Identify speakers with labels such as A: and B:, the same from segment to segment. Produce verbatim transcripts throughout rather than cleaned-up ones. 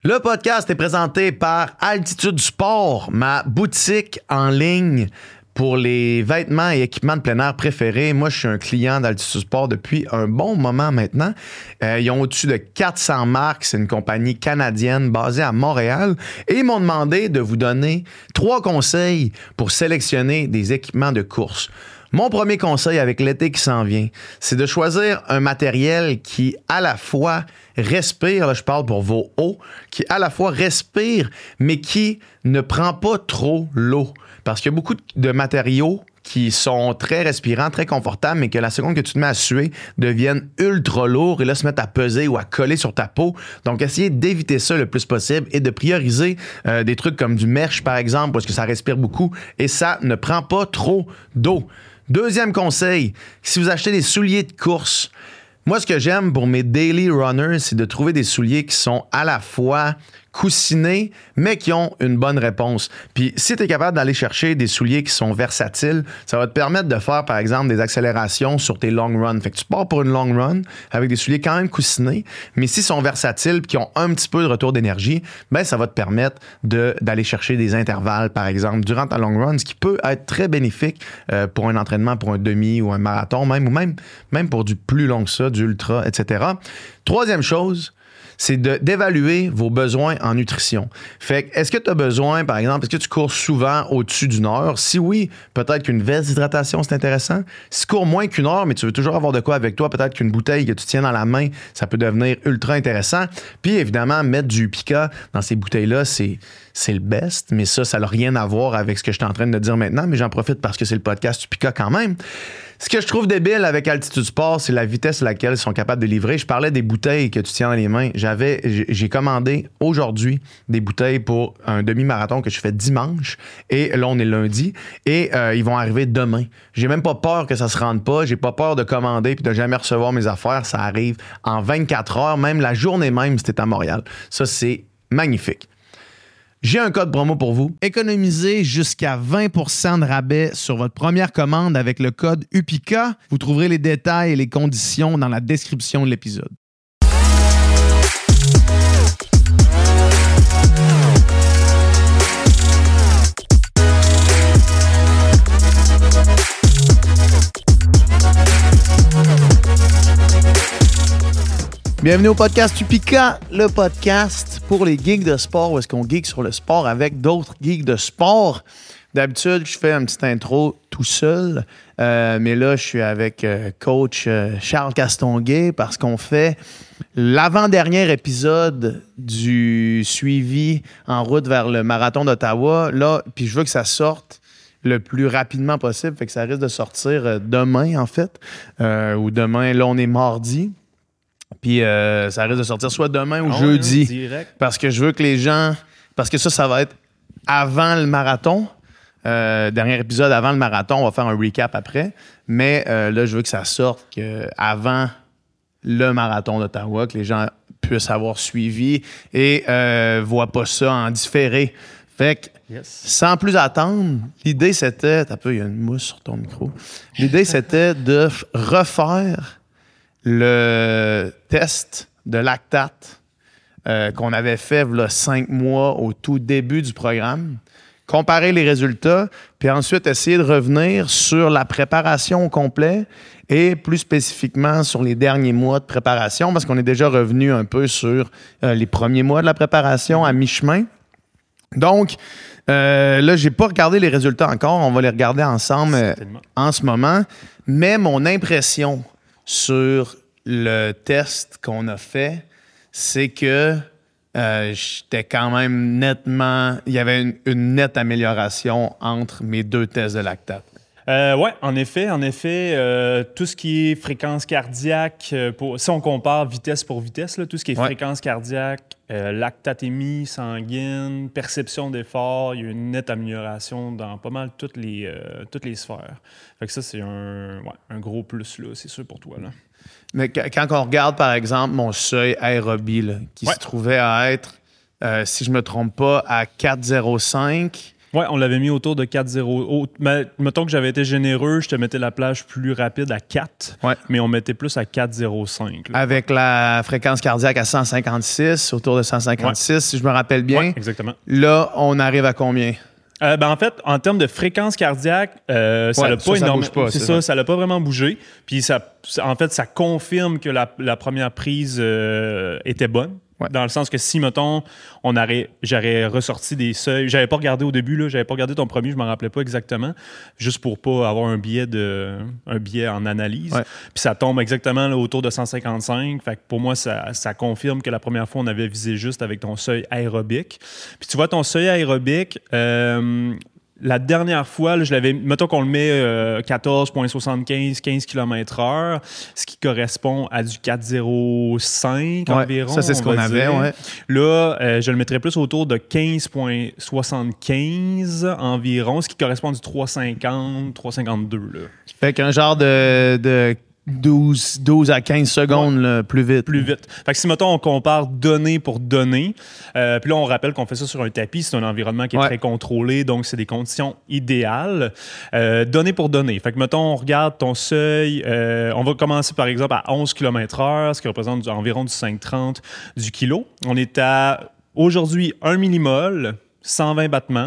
A: Le podcast est présenté par Altitude Sport, ma boutique en ligne pour les vêtements et équipements de plein air préférés. Moi, je suis un client d'Altitude Sport depuis un bon moment maintenant. Euh, ils ont au-dessus de quatre cents marques. C'est une compagnie canadienne basée à Montréal. Et ils m'ont demandé de vous donner trois conseils pour sélectionner des équipements de course. Mon premier conseil avec l'été qui s'en vient, c'est de choisir un matériel qui, à la fois, respire, là je parle pour vos hauts, qui à la fois respire, mais qui ne prend pas trop l'eau. Parce qu'il y a beaucoup de matériaux qui sont très respirants, très confortables, mais que la seconde que tu te mets à suer, deviennent ultra lourds et là se mettent à peser ou à coller sur ta peau. Donc, essayez d'éviter ça le plus possible et de prioriser euh, des trucs comme du mesh, par exemple, parce que ça respire beaucoup et ça ne prend pas trop d'eau. Deuxième conseil, si vous achetez des souliers de course, moi, ce que j'aime pour mes daily runners, c'est de trouver des souliers qui sont à la fois coussinés, mais qui ont une bonne réponse. Puis, si tu es capable d'aller chercher des souliers qui sont versatiles, ça va te permettre de faire, par exemple, des accélérations sur tes long runs. Fait que tu pars pour une long run avec des souliers quand même coussinés, mais s'ils sont versatiles et qui ont un petit peu de retour d'énergie, ben ça va te permettre de, d'aller chercher des intervalles, par exemple, durant ta long run, ce qui peut être très bénéfique euh, pour un entraînement, pour un demi ou un marathon, même, ou même, même pour du plus long que ça, du ultra, et cetera. Troisième chose, c'est de, d'évaluer vos besoins en nutrition. Fait que, est-ce que tu as besoin, par exemple, est-ce que tu cours souvent au-dessus d'une heure? Si oui, peut-être qu'une veste d'hydratation, c'est intéressant. Si tu cours moins qu'une heure, mais tu veux toujours avoir de quoi avec toi, peut-être qu'une bouteille que tu tiens dans la main, ça peut devenir ultra intéressant. Puis, évidemment, mettre du Upica dans ces bouteilles-là, c'est, c'est le best, mais ça, ça n'a rien à voir avec ce que je suis en train de dire maintenant, mais j'en profite parce que c'est le podcast Upica quand même. Ce que je trouve débile avec Altitude Sport, c'est la vitesse à laquelle ils sont capables de livrer. Je parlais des bouteilles que tu tiens dans les mains. J'avais, j'ai commandé aujourd'hui des bouteilles pour un demi-marathon que je fais dimanche. Et là, on est lundi. Et euh, ils vont arriver demain. J'ai même pas peur que ça se rende pas. J'ai pas peur de commander puis de jamais recevoir mes affaires. Ça arrive en vingt-quatre heures, même la journée même si t'es à Montréal. Ça, c'est magnifique. J'ai un code promo pour vous. Économisez jusqu'à vingt pour cent de rabais sur votre première commande avec le code UPICA. Vous trouverez les détails et les conditions dans la description de l'épisode. Bienvenue au podcast Upica, le podcast pour les geeks de sport, où est-ce qu'on geek sur le sport avec d'autres geeks de sport. D'habitude, je fais une petite intro tout seul, euh, mais là, je suis avec euh, coach euh, Charles Castonguay parce qu'on fait l'avant-dernier épisode du suivi en route vers le marathon d'Ottawa. Là, puis je veux que ça sorte le plus rapidement possible, fait que ça risque de sortir demain, en fait, euh, ou demain, là, on est mardi. Puis euh, ça risque de sortir soit demain ou oh, jeudi. Direct. Parce que je veux que les gens... Parce que ça, ça va être avant le marathon. Euh, dernier épisode avant le marathon. On va faire un recap après. Mais euh, là, je veux que ça sorte que avant le marathon d'Ottawa, que les gens puissent avoir suivi et euh, voient pas ça en différé. Fait que, yes. Sans plus attendre, l'idée, c'était... T'as peu, il y a une mousse sur ton micro. L'idée, c'était de refaire le test de lactate euh, qu'on avait fait il y a cinq mois au tout début du programme, comparer les résultats, puis ensuite essayer de revenir sur la préparation au complet et plus spécifiquement sur les derniers mois de préparation, parce qu'on est déjà revenu un peu sur euh, les premiers mois de la préparation à mi-chemin. Donc, euh, là, j'ai pas regardé les résultats encore, on va les regarder ensemble euh, en ce moment, mais mon impression sur le test qu'on a fait, c'est que euh, j'étais quand même nettement... Il y avait une, une nette amélioration entre mes deux tests de lactate.
B: Euh, oui, en effet, en effet, euh, tout ce qui est fréquence cardiaque, euh, pour, si on compare vitesse pour vitesse, là, tout ce qui est ouais. fréquence cardiaque, euh, lactatémie sanguine, perception d'effort, il y a une nette amélioration dans pas mal toutes les, euh, toutes les sphères. Fait que ça, c'est un, ouais, un gros plus, là, c'est sûr pour toi, là.
A: Mais quand on regarde, par exemple, mon seuil aérobie, là, qui ouais. se trouvait à être, euh, si je ne me trompe pas, à quatre virgule zéro cinq,
B: Oui, on l'avait mis autour de quatre zéro. Mais, mettons que j'avais été généreux, je te mettais la plage plus rapide à quatre, ouais. mais on mettait plus à quatre zéro cinq. Là.
C: Avec la fréquence cardiaque à cent cinquante-six, autour de cent cinquante-six, ouais. si je me rappelle bien.
B: Oui, exactement.
C: Là, on arrive à combien?
B: Euh, ben en fait, en termes de fréquence cardiaque, euh, ça n'a ouais, pas énormément. C'est, c'est ça, ça n'a pas vraiment bougé. Puis ça, en fait, ça confirme que la, la première prise euh, était bonne. Ouais. Dans le sens que si, mettons, on aurait, j'aurais ressorti des seuils. J'avais pas regardé au début, là, j'avais pas regardé ton premier, je m'en rappelais pas exactement, juste pour pas avoir un biais, de, un biais en analyse. Ouais. Puis ça tombe exactement là, autour de cent cinquante-cinq. Fait que pour moi, ça, ça confirme que la première fois, on avait visé juste avec ton seuil aérobique. Puis tu vois, ton seuil aérobique, euh, la dernière fois, là, je l'avais. Mettons qu'on le met euh, quatorze virgule soixante-quinze, quinze kilomètres heure, ce qui correspond à du quatre zéro cinq
C: ouais,
B: environ.
C: Ça, c'est ce qu'on dire. avait, ouais.
B: Là, euh, je le mettrais plus autour de quinze virgule soixante-quinze environ, ce qui correspond à du trois cinquante, trois cinquante-deux. Là.
C: Fait qu'un genre de. de... douze, douze à quinze secondes ouais. là, plus vite.
B: Plus vite. Fait que si, mettons, on compare données pour données, euh, puis là, on rappelle qu'on fait ça sur un tapis, c'est un environnement qui est ouais. très contrôlé, donc c'est des conditions idéales. Euh, données pour données. Fait que, mettons, on regarde ton seuil, euh, on va commencer, par exemple, à onze kilomètres heure, ce qui représente du, environ du cinq trente du kilo. On est à, aujourd'hui, un millimole, cent vingt battements.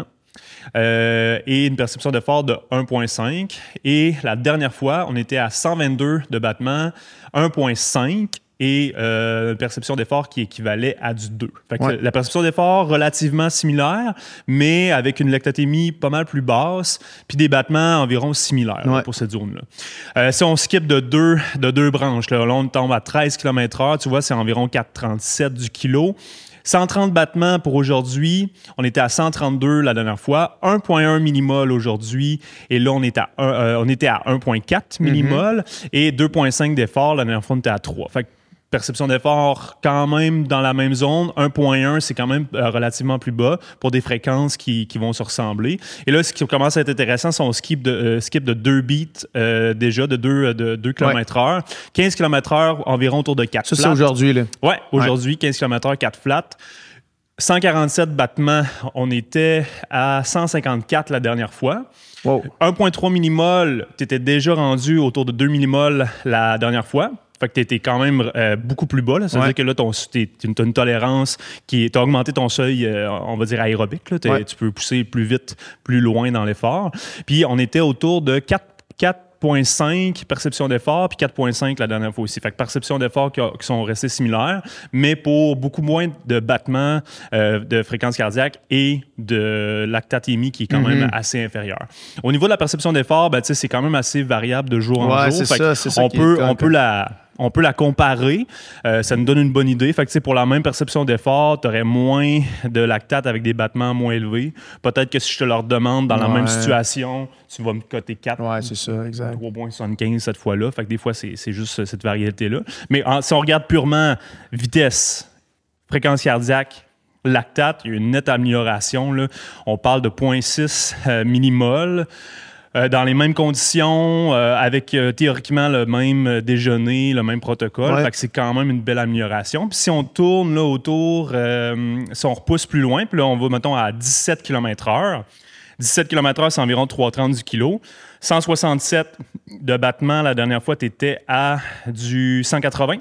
B: Euh, et une perception d'effort de un virgule cinq. Et la dernière fois, on était à cent vingt-deux de battements, un virgule cinq et euh, une perception d'effort qui équivalait à du deux. Fait que ouais. La perception d'effort relativement similaire, mais avec une lactatémie pas mal plus basse, puis des battements environ similaires ouais. là, pour cette zone-là. Euh, si on skip de deux, de deux branches, là, là on tombe à treize kilomètres heure, tu vois, c'est environ quatre trente-sept du kilo. cent trente battements pour aujourd'hui. On était à cent trente-deux la dernière fois. un virgule un millimol aujourd'hui. Et là, on, est à un, euh, on était à un virgule quatre millimol. Mm-hmm. Et deux virgule cinq d'effort. La dernière fois, on était à trois. Fait que perception d'effort quand même dans la même zone. un virgule un, c'est quand même euh, relativement plus bas pour des fréquences qui, qui vont se ressembler. Et là, ce qui commence à être intéressant, c'est on skip de, euh, skip de deux beats euh, déjà, de deux, de deux kilomètres heure. quinze kilomètres heure, environ autour de quatre
C: Ça,
B: flats.
C: c'est aujourd'hui, là.
B: Ouais, aujourd'hui, ouais. quinze kilomètres heure, quatre flats. cent quarante-sept battements, on était à cent cinquante-quatre la dernière fois. Wow. un virgule trois millimol, tu étais déjà rendu autour de deux millimol la dernière fois. Fait que tu étais quand même euh, beaucoup plus bas. Là. Ça veut ouais. dire que là, tu as une tolérance qui tu as augmenté ton seuil, euh, on va dire aérobique. Là. Ouais. Tu peux pousser plus vite, plus loin dans l'effort. Puis on était autour de quatre virgule cinq perception d'effort, puis quatre virgule cinq la dernière fois aussi. Fait que perception d'effort qui, a, qui sont restés similaires, mais pour beaucoup moins de battements euh, de fréquence cardiaque et de lactatémie qui est quand mm-hmm. même assez inférieure. Au niveau de la perception d'effort, ben, c'est quand même assez variable de jour en
C: ouais,
B: jour.
C: C'est ça, c'est ça
B: on peut, on peut la... On peut la comparer, euh, ça nous donne une bonne idée. Fait que, pour la même perception d'effort, tu aurais moins de lactate avec des battements moins élevés. Peut-être que si je te leur demande dans ouais. la même situation, tu vas me coter quatre.
C: Ouais, c'est ça, exact.
B: trois virgule soixante-quinze cette fois-là. Fait que des fois, c'est, c'est juste cette variété-là. Mais en, si on regarde purement vitesse, fréquence cardiaque, lactate, il y a une nette amélioration. Là. On parle de zéro virgule six euh, millimol. Euh, dans les mêmes conditions, euh, avec euh, théoriquement le même déjeuner, le même protocole. Ouais. Fait que c'est quand même une belle amélioration. Puis si on tourne là, autour, euh, si on repousse plus loin, puis là, on va, mettons, à dix-sept kilomètres heure. dix-sept kilomètres heure, c'est environ trois virgule trente du kilo. cent soixante-sept de battements, la dernière fois, tu étais à du cent quatre-vingts.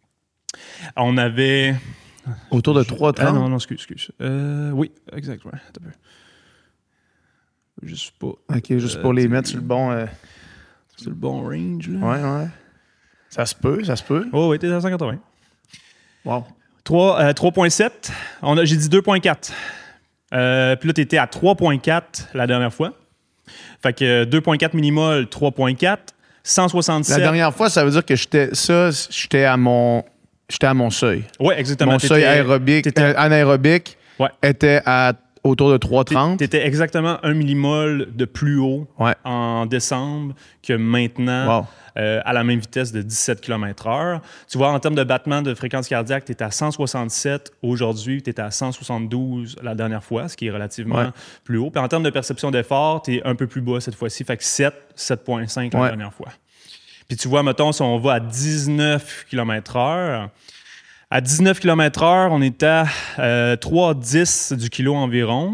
B: On avait...
C: Autour de trois virgule trente?
B: Ah non, non, excuse, excuse. Euh, oui, exact, ouais. Attends un peu. Juste pas.
C: OK, juste euh, pour les mettre sur le bon... Euh...
B: Sur le bon range, là.
C: Ouais, ouais. Ça se peut, ça se peut.
B: Oh, oui, t'es à cent quatre-vingts.
C: Wow.
B: trois virgule sept. On a, j'ai dit deux virgule quatre. Euh, puis là, t'étais à trois virgule quatre la dernière fois. Fait que deux virgule quatre millimol, trois virgule quatre. cent soixante-sept.
C: La dernière fois, ça veut dire que j'étais... Ça, j'étais à mon... J'étais à mon seuil.
B: Oui, exactement.
C: Mon seuil aérobique, euh, anaérobique ouais. était à... autour de trois virgule trente.
B: Tu étais exactement un millimol de plus haut
C: ouais.
B: en décembre que maintenant, wow. euh, à la même vitesse de dix-sept kilomètres heure. Tu vois, en termes de battement de fréquence cardiaque, tu étais à cent soixante-sept aujourd'hui, tu étais à cent soixante-douze la dernière fois, ce qui est relativement ouais. plus haut. Puis en termes de perception d'effort, tu es un peu plus bas cette fois-ci, fait que sept, sept virgule cinq la ouais. dernière fois. Puis tu vois, mettons, si on va à dix-neuf kilomètres heure, à dix-neuf kilomètres heure, on est à euh, trois virgule dix du kilo environ.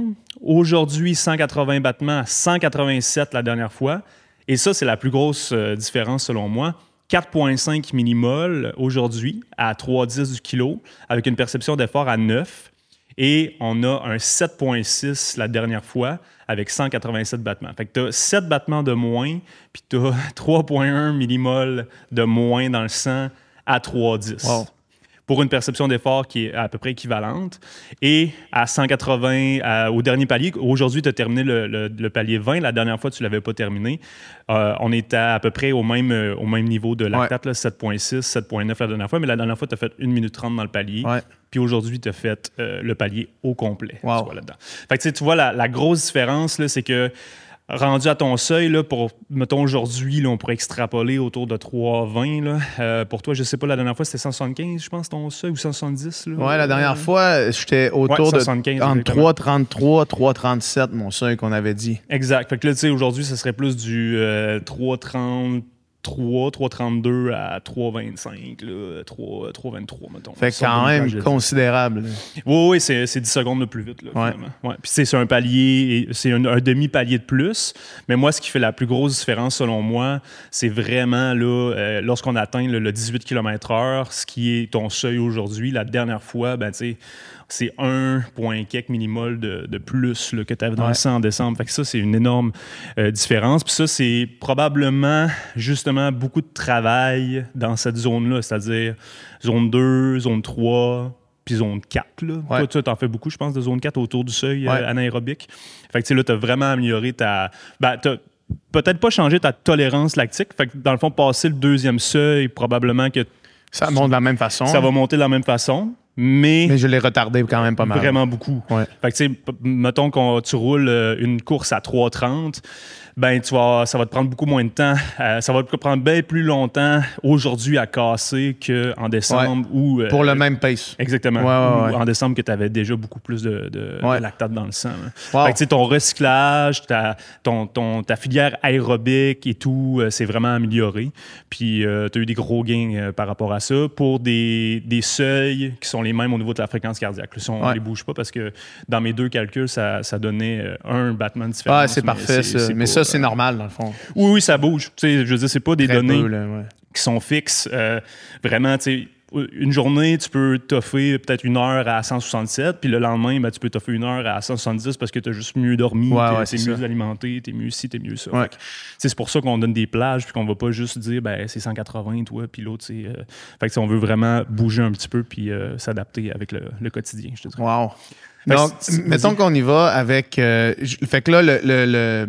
B: Aujourd'hui, cent quatre-vingts battements à cent quatre-vingt-sept la dernière fois. Et ça, c'est la plus grosse euh, différence selon moi. quatre virgule cinq millimoles aujourd'hui à trois virgule dix du kilo, avec une perception d'effort à neuf. Et on a un sept virgule six la dernière fois avec cent quatre-vingt-sept battements. Fait que tu as sept battements de moins, puis tu as trois virgule un millimoles de moins dans le sang à trois virgule dix. Wow. Pour une perception d'effort qui est à peu près équivalente. Et à cent quatre-vingts, à, au dernier palier, aujourd'hui, tu as terminé le, le, le palier vingt. La dernière fois, tu ne l'avais pas terminé. Euh, on était à, à peu près au même, euh, au même niveau de lactate, ouais. sept virgule six, sept virgule neuf la dernière fois. Mais la dernière fois, tu as fait une minute trente dans le palier. Ouais. Puis aujourd'hui, tu as fait euh, le palier au complet.
A: Wow.
B: Tu vois, là-dedans. Fait que, tu vois, la, la grosse différence, là, c'est que rendu à ton seuil, là, pour, mettons, aujourd'hui, là, on pourrait extrapoler autour de trois vingt. Là. Euh, pour toi, je ne sais pas, la dernière fois, c'était cent soixante-quinze, je pense, ton seuil, ou cent soixante-dix. Oui,
A: la dernière euh... fois, j'étais autour
B: ouais,
A: de entre trois trente-trois, trois trente-sept, mon seuil qu'on avait dit.
B: Exact. Fait que là, tu sais, aujourd'hui, ce serait plus du euh, trois trente, trois, trois trente-deux à trois vingt-cinq, là, trois vingt-trois, mettons.
A: Fait quand même considérable.
B: Oui, oui, c'est, c'est dix secondes de plus vite, là,
A: ouais.
B: finalement. Ouais. Puis c'est, c'est un palier, c'est un, un demi-palier de plus. Mais moi, ce qui fait la plus grosse différence, selon moi, c'est vraiment là, euh, lorsqu'on atteint là, le dix-huit kilomètres heure, ce qui est ton seuil aujourd'hui. La dernière fois, ben, tu sais, c'est un point quelques millimoles de, de plus là, que tu avais dans ouais. le sang en décembre. Fait que ça, c'est une énorme euh, différence. Puis ça, c'est probablement, justement, beaucoup de travail dans cette zone-là, c'est-à-dire zone deux, zone trois, puis zone quatre. Là. Ouais. Toi, tu en fais beaucoup, je pense, de zone quatre autour du seuil ouais. euh, anaérobique. Fait que tu sais, là, tu as vraiment amélioré ta... Ben, t'as peut-être pas changé ta tolérance lactique. Fait que dans le fond, passer le deuxième seuil, probablement que...
A: Ça monte de la même façon.
B: Ça hein. va monter de la même façon. Mais,
A: mais je l'ai retardé quand même pas mal.
B: Vraiment beaucoup.
A: Ouais.
B: Fait que, tu sais, mettons que tu roules une course à trois trente, ben, tu vas, ça va te prendre beaucoup moins de temps. Euh, ça va te prendre bien plus longtemps aujourd'hui à casser qu'en décembre.
A: Ouais.
B: Ou, euh,
A: pour le même pace.
B: Exactement.
A: Ouais, ouais, ouais.
B: Ou en décembre que tu avais déjà beaucoup plus de, de,
A: ouais.
B: de lactate dans le sang.
A: Wow.
B: Fait que, tu sais, ton recyclage, ta, ton, ton, ta filière aérobique et tout, euh, c'est vraiment amélioré. Puis, euh, tu as eu des gros gains euh, par rapport à ça pour des, des seuils qui sont les mêmes au niveau de la fréquence cardiaque. Là, si on ne ouais. les bouge pas, parce que dans mes deux calculs, ça, ça donnait euh, un battement différent.
A: Ah, c'est parfait, ça. C'est mais pas, ça, c'est euh, normal, dans le fond.
B: Oui, oui, ça bouge. Tu sais, je veux dire, c'est pas des
A: Très
B: données
A: peu, là, ouais.
B: qui sont fixes. Euh, vraiment, tu sais, une journée, tu peux toffer peut-être une heure à cent soixante-sept, puis le lendemain, ben, tu peux toffer une heure à cent soixante-dix parce que tu as juste mieux dormi,
A: ouais,
B: t'es,
A: ouais,
B: t'es mieux ça. alimenté, t'es mieux ci, t'es mieux ça.
A: Ouais.
B: Que, c'est pour ça qu'on donne des plages, puis qu'on va pas juste dire, ben, c'est cent quatre-vingts, toi, puis l'autre, c'est... Euh... Fait que on veut vraiment bouger un petit peu, puis euh, s'adapter avec le, le quotidien, je te dirais.
A: Wow. Fait Donc, mettons qu'on y va avec... Euh, fait que là, le... le, le...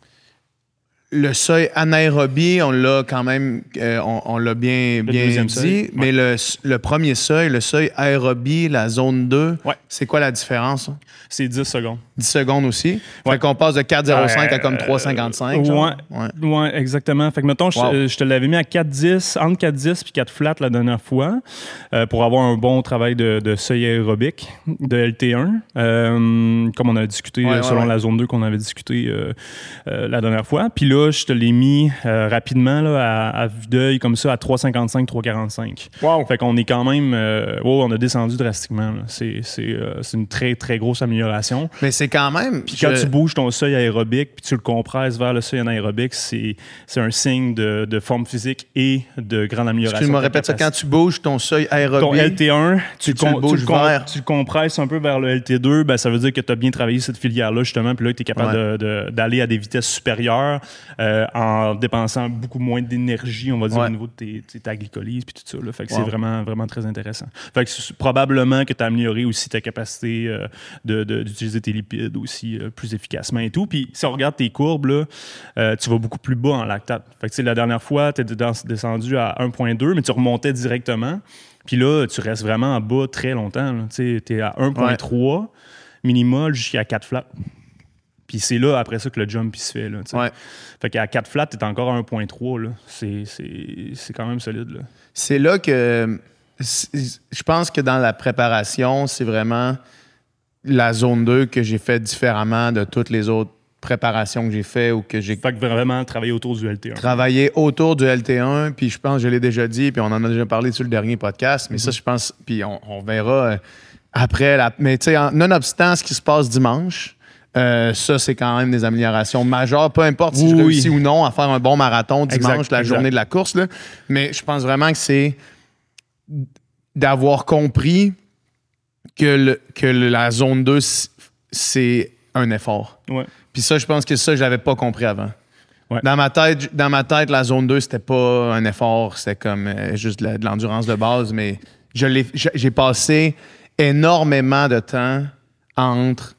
A: Le seuil anaérobie, on l'a quand même, euh, on, on l'a bien, bien dit, seuil, mais ouais. le, le premier seuil, le seuil aérobie, la zone deux,
B: ouais.
A: c'est quoi la différence? Hein?
B: C'est dix secondes.
A: dix secondes aussi? Ouais. Fait qu'on passe de quatre virgule zéro cinq euh, à comme trois virgule cinquante-cinq?
B: Euh, ouais, ouais. ouais, exactement. Fait que mettons, wow. je, je te l'avais mis à quatre virgule dix, entre quatre virgule dix puis quatre flat la dernière fois, euh, pour avoir un bon travail de, de seuil aérobique, de L T un, euh, comme on a discuté ouais, selon ouais, la zone deux qu'on avait discuté euh, euh, la dernière fois. Puis là, je te l'ai mis euh, rapidement là, à, à vue d'œil comme ça à trois cinquante-cinq, trois quarante-cinq.
A: Wow.
B: Fait qu'on est quand même... Euh, oh, on a descendu drastiquement. Là. C'est, c'est, euh, c'est une très, très grosse amélioration.
A: Mais c'est quand même...
B: Puis quand je... tu bouges ton seuil aérobique puis tu le compresses vers le seuil anaérobique, c'est, c'est un signe de, de forme physique et de grande amélioration.
A: Tu me répètes ça, quand tu bouges ton seuil aérobique...
B: Ton L T un, tu,
A: tu,
B: con,
A: le, bouges
B: tu, le,
A: vers...
B: tu le compresses un peu vers le L T deux, ben, ça veut dire que tu as bien travaillé cette filière-là, justement, puis là, tu es capable ouais. de, de, d'aller à des vitesses supérieures euh, en dépensant beaucoup moins d'énergie, on va dire, ouais. au niveau de tes, tes, ta glycolyse puis tout ça. Là. Fait que wow. c'est vraiment, vraiment très intéressant. Fait que c'est, probablement que tu as amélioré aussi ta capacité euh, de, de, d'utiliser tes lipides aussi euh, plus efficacement et tout. Puis si on regarde tes courbes, là, euh, tu vas beaucoup plus bas en lactate. Fait que la dernière fois, tu étais descendu à un virgule deux, mais tu remontais directement. Puis là, tu restes vraiment en bas très longtemps. Tu es à un virgule trois ouais. minimum jusqu'à quatre flats. Puis c'est là, après ça, que le jump il se fait. Là,
A: ouais.
B: Fait qu'à quatre flats, t'es encore à un virgule trois. Là. C'est, c'est, c'est quand même solide. Là.
A: C'est là que... C'est, je pense que dans la préparation, c'est vraiment la zone deux que j'ai fait différemment de toutes les autres préparations que j'ai fait ou que j'ai...
B: Fait que vraiment travailler autour du L T un.
A: Travailler autour du L T un, puis je pense, je l'ai déjà dit, puis on en a déjà parlé sur le dernier podcast, mais mm-hmm. ça, je pense... Puis on, on verra euh, après. La, mais tu sais, nonobstant ce qui se passe dimanche...
C: Euh, ça, c'est quand même des améliorations majeures, peu importe si
B: oui,
C: je réussis
B: oui.
C: ou non à faire un bon marathon dimanche,
B: Exact,
C: la
B: exact.
C: journée de la course. Là. Mais je pense vraiment que c'est d'avoir compris que, le, que le- la zone deux, c'est un effort.
B: Ouais.
C: Puis ça, je pense que ça, je l'avais pas compris avant.
B: Ouais.
C: Dans ma tête, dans ma tête, la zone deux, c'était pas un effort, c'était comme euh, juste de, la- de l'endurance de base, mais je l'ai, j'ai j'ai passé énormément de temps entre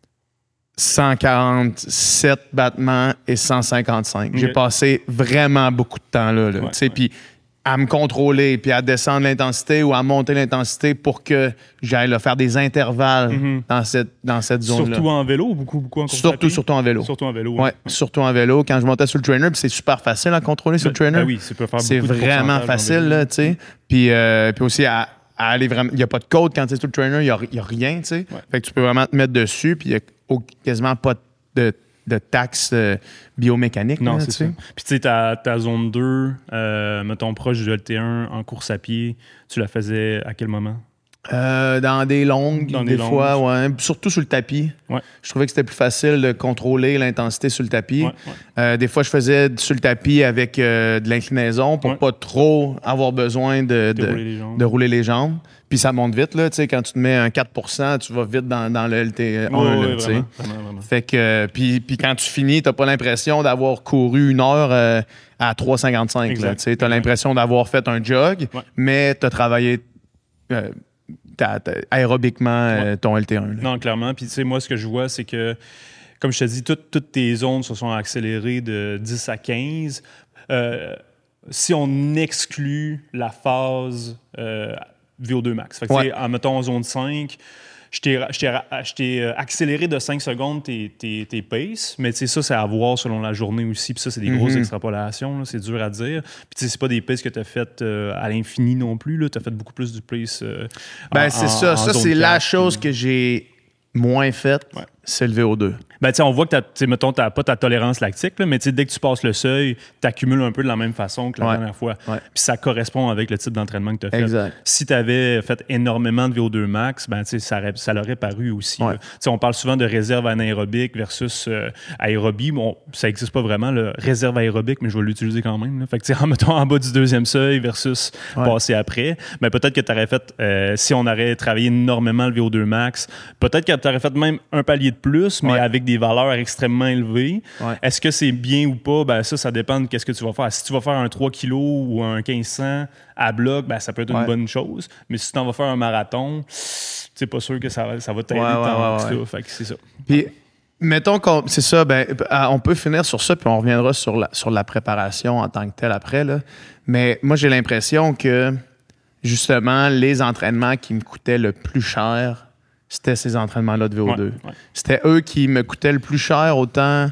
C: cent quarante-sept battements et cent cinquante-cinq. J'ai
B: Ok.
C: passé vraiment beaucoup de temps là. là,
B: Ouais,
C: tu sais,
B: ouais.
C: puis à me contrôler, puis à descendre l'intensité ou à monter l'intensité pour que j'aille là, faire des intervalles
B: Mhm.
C: dans cette, dans cette zone-là.
B: Surtout en vélo, beaucoup, beaucoup en course à
C: Surtout,
B: pied?
C: surtout en vélo.
B: Surtout en vélo,
C: Ouais, surtout en vélo. Quand je montais sur le trainer, puis c'est super facile à contrôler sur le trainer.
B: Ben oui, tu peux faire
C: C'est
B: beaucoup de
C: vraiment
B: pourcentage en
C: facile,
B: vélo.
C: là, tu sais. Puis, euh, puis aussi, à, à aller vraiment. Il n'y a pas de code quand tu es sur le trainer, il n'y a, il y a rien, tu sais.
B: Ouais.
C: Fait que tu peux vraiment te mettre dessus, puis il n'y a au- quasiment pas de, de taxes euh, biomécaniques.
B: Non,
C: là,
B: c'est
C: tu
B: ça.
C: sais.
B: Puis tu sais, ta, ta zone deux, euh, mettons proche du L T un en course à pied, tu la faisais à quel moment?
C: Euh, dans des longues,
B: Dans
C: des,
B: des
C: fois, ouais. Surtout sur le tapis.
B: Ouais.
C: Je trouvais que c'était plus facile de contrôler l'intensité sur le tapis.
B: Ouais, ouais.
C: Euh, des fois, je faisais sur le tapis avec euh, de l'inclinaison pour
B: Ouais.
C: pas trop avoir besoin de, de,
B: Dérouler les jambes.
C: de rouler les jambes. Puis ça monte vite, là. Tu sais, quand tu te mets un quatre pour cent, tu vas vite dans, dans le L T un.
B: Ouais,
C: là,
B: ouais,
C: tu sais.
B: vraiment, vraiment, vraiment.
C: Fait que, euh, puis, puis quand tu finis, t'as pas l'impression d'avoir couru une heure euh, à trois cinquante-cinq.
B: Exact,
C: Tu sais, t'as
B: exact.
C: l'impression d'avoir fait un jog,
B: Ouais.
C: mais t'as travaillé euh, t'as- t'as- aérobiquement euh, ton L T un. là.
B: Non, clairement. Puis, tu sais, moi, ce que je vois, c'est que, comme je te dis, toutes, toutes tes zones se sont accélérées de dix à quinze. Euh, si on exclut la phase euh, V O deux max. Fait que, tu sais,
C: Ouais.
B: en mettons en zone cinq, je t'ai ra- je t'ai ra- je t'ai, euh, accéléré de cinq secondes tes, tes, tes paces, mais tu sais, ça, c'est à voir selon la journée aussi. Puis ça, c'est des grosses
C: Mhm.
B: extrapolations, là, c'est dur à dire. Puis tu sais, c'est pas des paces que tu as faites euh, à l'infini non plus. Tu as fait beaucoup plus du pace. euh,
C: Ben,
B: en-
C: c'est
B: en-
C: ça.
B: en
C: Ça,
B: zone
C: c'est la
B: quatre,
C: chose
B: puis-
C: que j'ai moins faite,
B: Ouais.
C: c'est le V O deux.
B: Ben, tu sais, on voit que, t'as- tu sais, mettons, tu n'as pas ta tolérance lactique, là, mais tu sais, dès que tu passes le seuil, tu accumules un peu de la même façon que la
C: Ouais.
B: dernière fois.
C: Ouais.
B: Puis ça correspond avec le type d'entraînement que tu as fait.
C: Exact.
B: Si tu avais fait énormément de V O deux max, ben, tu sais, ça, aurait- ça l'aurait paru aussi.
C: Ouais.
B: là. Tu sais, on parle souvent de réserve anaérobique versus euh, aérobie. Bon, ça n'existe pas vraiment, le réserve aérobique, mais je vais l'utiliser quand même. Là. Fait que, tu sais, en mettant en bas du deuxième seuil versus
C: Ouais.
B: passer après, ben, peut-être que tu aurais fait, euh, si on aurait travaillé énormément le V O deux max, peut-être que tu aurais fait même un palier de plus, mais
C: Ouais.
B: avec des valeurs extrêmement élevées.
C: Ouais.
B: Est-ce que c'est bien ou pas? Ben, ça, ça dépend de qu'est-ce que tu vas faire. Si tu vas faire un trois kilos ou un quinze cents à bloc, ben, ça peut être
C: Ouais.
B: une bonne chose. Mais si tu en vas faire un marathon, c'est pas sûr que ça, va- ça va t'aider
C: Ouais, ouais,
B: tant
C: ouais,
B: que
C: ouais.
B: ça. Fait que c'est ça.
C: Puis, mettons qu'on. C'est ça, ben, euh, on peut finir sur ça, puis on reviendra sur la, sur la préparation en tant que telle après. Là. Mais moi, j'ai l'impression que, justement, les entraînements qui me coûtaient le plus cher, c'était ces entraînements-là de V O deux.
B: Ouais, ouais.
C: C'était eux qui me coûtaient le plus cher, autant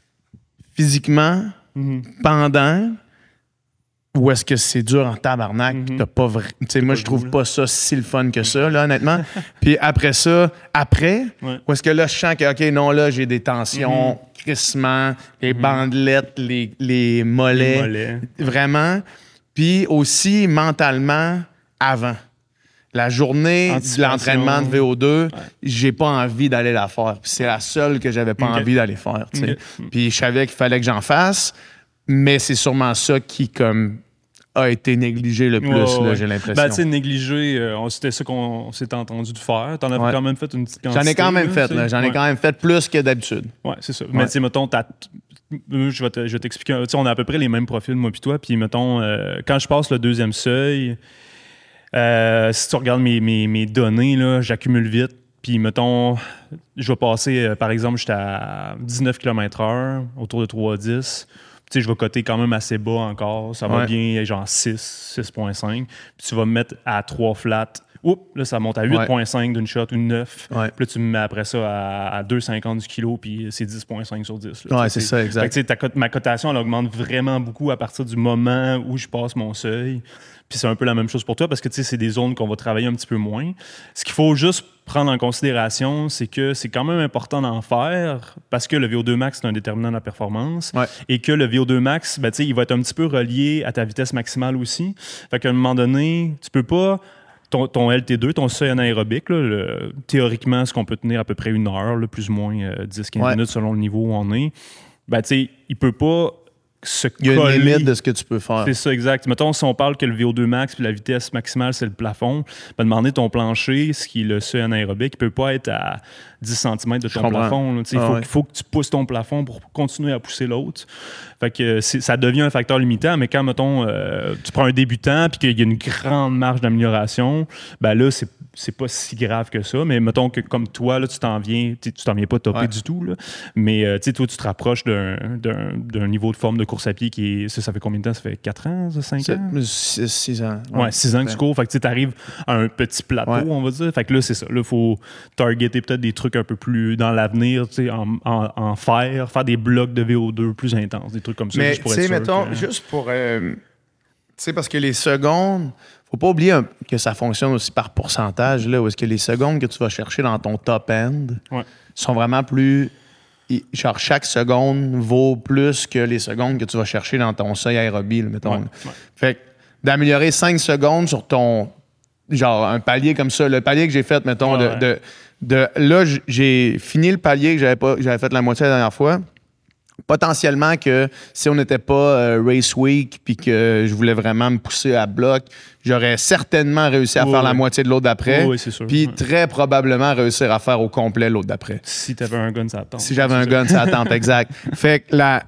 C: physiquement,
B: Mhm.
C: pendant, ou est-ce que c'est dur en tabarnak, puis
B: Mhm.
C: t'as pas vrai. Tu sais, moi,
B: pas
C: je
B: le
C: trouve
B: goût, là.
C: pas ça si le fun que ça, là, honnêtement. Puis après ça, après,
B: Ouais.
C: où est-ce que là, je sens que, OK, non, là, j'ai des tensions,
B: Mhm.
C: crissements, les bandelettes, les, les mollets.
B: Les mollets.
C: Vraiment. Puis aussi, mentalement, avant. La journée de
B: Anticipation.
C: l'entraînement de V O deux, j'ai pas envie d'aller la faire. Puis c'est la seule que j'avais pas
B: Ok.
C: envie d'aller faire. tu sais.
B: Ok.
C: Puis je savais qu'il fallait que j'en fasse, mais c'est sûrement ça qui comme a été négligé le plus,
B: Ouais,
C: là,
B: ouais.
C: j'ai l'impression.
B: Ben, tu sais, négligé, euh, on- c'était ça qu'on s'était entendu de faire. T'en as
C: Ouais.
B: quand même fait une petite quantité.
C: J'en ai quand même
B: là,
C: fait,
B: tu sais.
C: là. J'en ai
B: Ouais.
C: quand même fait plus que d'habitude.
B: Ouais, c'est ça.
C: Ouais.
B: Mais tu sais, mettons, t'as- euh, je vais te- je vais t'expliquer. Tu sais, on a à peu près les mêmes profils, moi puis toi. Puis, mettons, euh, quand je passe le deuxième seuil, euh, si tu regardes mes, mes, mes données, là, j'accumule vite. Puis, mettons, je vais passer, euh, par exemple, j'étais à dix-neuf kilomètres heure, autour de trois dix. Tu sais, je vais coter quand même assez bas encore. Ça va
C: Ouais.
B: bien, genre six, six virgule cinq. Puis, tu vas me mettre à trois flats. Oups, là, ça monte à huit virgule cinq d'une shot, une neuf.
C: Ouais.
B: Puis là, tu me mets après ça à, à deux virgule cinquante du kilo, puis c'est dix virgule cinq sur dix. là.
C: Ouais,
B: Tu sais,
C: c'est ça, exact.
B: Fait que, tu sais, ta cote- ma cotation, elle augmente vraiment beaucoup à partir du moment où je passe mon seuil. Puis c'est un peu la même chose pour toi parce que tu sais, c'est des zones qu'on va travailler un petit peu moins. Ce qu'il faut juste prendre en considération, c'est que c'est quand même important d'en faire parce que le V O deux max, c'est un déterminant de la performance.
C: Ouais.
B: Et que le V O deux max, ben, tu sais, il va être un petit peu relié à ta vitesse maximale aussi. Fait qu'à un moment donné, tu peux pas ton, ton L T deux, ton seuil anaérobique, là, le, théoriquement, ce qu'on peut tenir à peu près une heure, là, plus ou moins euh, dix à quinze
C: ouais.
B: minutes selon le niveau où on est, ben, tu sais, il peut pas se
C: Il y a
B: coller.
C: une limite de ce que tu peux faire.
B: C'est ça, exact. Mettons, si on parle que le V O deux max puis la vitesse maximale, c'est le plafond, ben, demander ton plancher, ce qui est le seuil anaérobique, il peut pas être à dix centimètres de ton
C: comprends.
B: plafond. Il
C: Ah
B: faut,
C: ouais.
B: faut que tu pousses ton plafond pour continuer à pousser l'autre. Fait que c'est, ça devient un facteur limitant, mais quand, mettons, euh, tu prends un débutant puis qu'il y a une grande marge d'amélioration, ben là, c'est c'est pas si grave que ça, mais mettons que comme toi, là, tu t'en viens, tu t'en viens pas topper
C: ouais.
B: du tout, là, mais euh, toi, tu te rapproches d'un, d'un, d'un niveau de forme de course à pied qui est, ça, ça fait combien de temps? Ça fait quatre ans, cinq ans?
C: six ans.
B: Ouais, six ans que tu cours, fait que tu arrives à un petit plateau,
C: ouais.
B: on va dire, fait que là, c'est ça, là, il faut targeter peut-être des trucs un peu plus dans l'avenir, tu sais, en, en, en faire, faire des blocs de V O deux plus intenses, des trucs comme ça.
C: Mais tu sais, mettons, que... juste pour... Euh, tu sais, parce que les secondes... Faut pas oublier un, que ça fonctionne aussi par pourcentage, là, où est-ce que les secondes que tu vas chercher dans ton top end
B: ouais.
C: sont vraiment plus... Genre, chaque seconde vaut plus que les secondes que tu vas chercher dans ton seuil aérobie, là, mettons.
B: Ouais, ouais.
C: Fait que d'améliorer cinq secondes sur ton... Genre, un palier comme ça. Le palier que j'ai fait, mettons,
B: ouais,
C: de,
B: ouais.
C: de, de... Là, j'ai fini le palier que j'avais pas, j'avais fait la moitié la dernière fois. Potentiellement que si on n'était pas euh, Race Week puis que je voulais vraiment me pousser à bloc, j'aurais certainement réussi à
B: oui,
C: faire
B: oui.
C: la moitié de l'autre d'après.
B: Oui, oui, c'est sûr.
C: Puis
B: ouais.
C: très probablement réussir à faire au complet l'autre d'après.
B: Si t'avais un gun, ça attend.
C: Si j'avais un gun, ça attend, exact. Fait que la,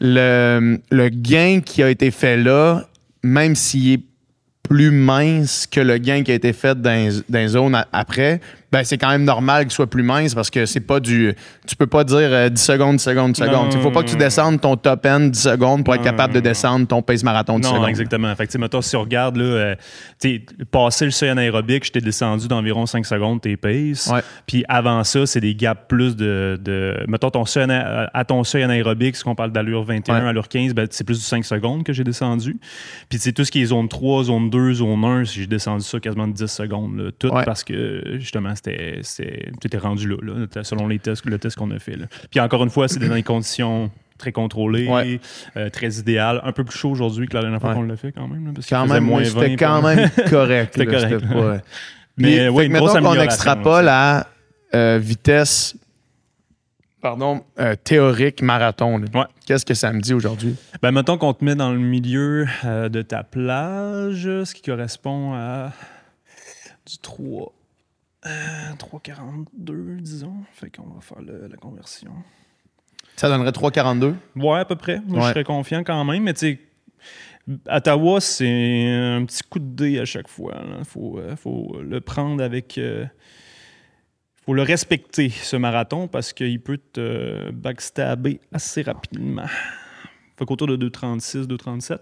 C: le, le gain qui a été fait là, même s'il est plus mince que le gain qui a été fait dans, dans les zones a- après, ben c'est quand même normal qu'il soit plus mince parce que c'est pas du... Tu peux pas dire euh, dix secondes, dix secondes, dix secondes. Il faut pas que tu descendes ton top end dix secondes pour être
B: Non,
C: capable de descendre ton pace marathon dix
B: non,
C: secondes.
B: exactement. Fait que, mettons, si on regarde, là, euh, passer le seuil anaérobique, je t'ai descendu d'environ cinq secondes tes paces.
C: Ouais.
B: Puis avant ça, c'est des gaps plus de... de mettons, ton seuil ana- à ton seuil anaérobique, si on parle d'allure vingt et un,
C: Ouais.
B: allure quinze, ben, c'est plus de cinq secondes que j'ai descendu. Puis tout ce qui est zone trois, zone deux, zone un, j'ai descendu ça quasiment de dix secondes. Là, tout
C: Ouais.
B: parce que, justement, c'était, c'était, tu étais rendu là, là, selon les tests, le test qu'on a fait. Là. Puis encore une fois, c'est dans des conditions très contrôlées,
C: Ouais.
B: euh, très idéales. Un peu plus chaud aujourd'hui que la dernière fois
C: Ouais.
B: qu'on l'a fait quand même. Là, parce qu'il
C: Quand
B: faisait
C: même,
B: moins
C: oui, c'était
B: vingt,
C: quand
B: pas-
C: même correct.
B: C'était
C: là,
B: correct,
C: c'était pas-
B: Mais,
C: Puis,
B: ouais,
C: fait
B: une
C: que
B: grosse
C: mettons qu'on
B: amélioration
C: extrapole à euh, vitesse pardon, euh, théorique marathon. Là.
B: Ouais.
C: Qu'est-ce que ça me dit aujourd'hui?
B: Ben, mettons qu'on te met dans le milieu euh, de ta plage, ce qui correspond à du trois, euh, trois quarante-deux, disons. Fait qu'on va faire le- la conversion.
C: Ça donnerait trois quarante-deux?
B: Ouais, à peu près. Moi,
C: Ouais.
B: je serais confiant quand même, mais tu sais, Ottawa, c'est un petit coup de dé à chaque fois. Il faut, euh, faut le prendre avec... euh, faut le respecter, ce marathon, parce qu'il peut te backstabber assez rapidement. Fait qu'autour de deux trente-six, deux trente-sept.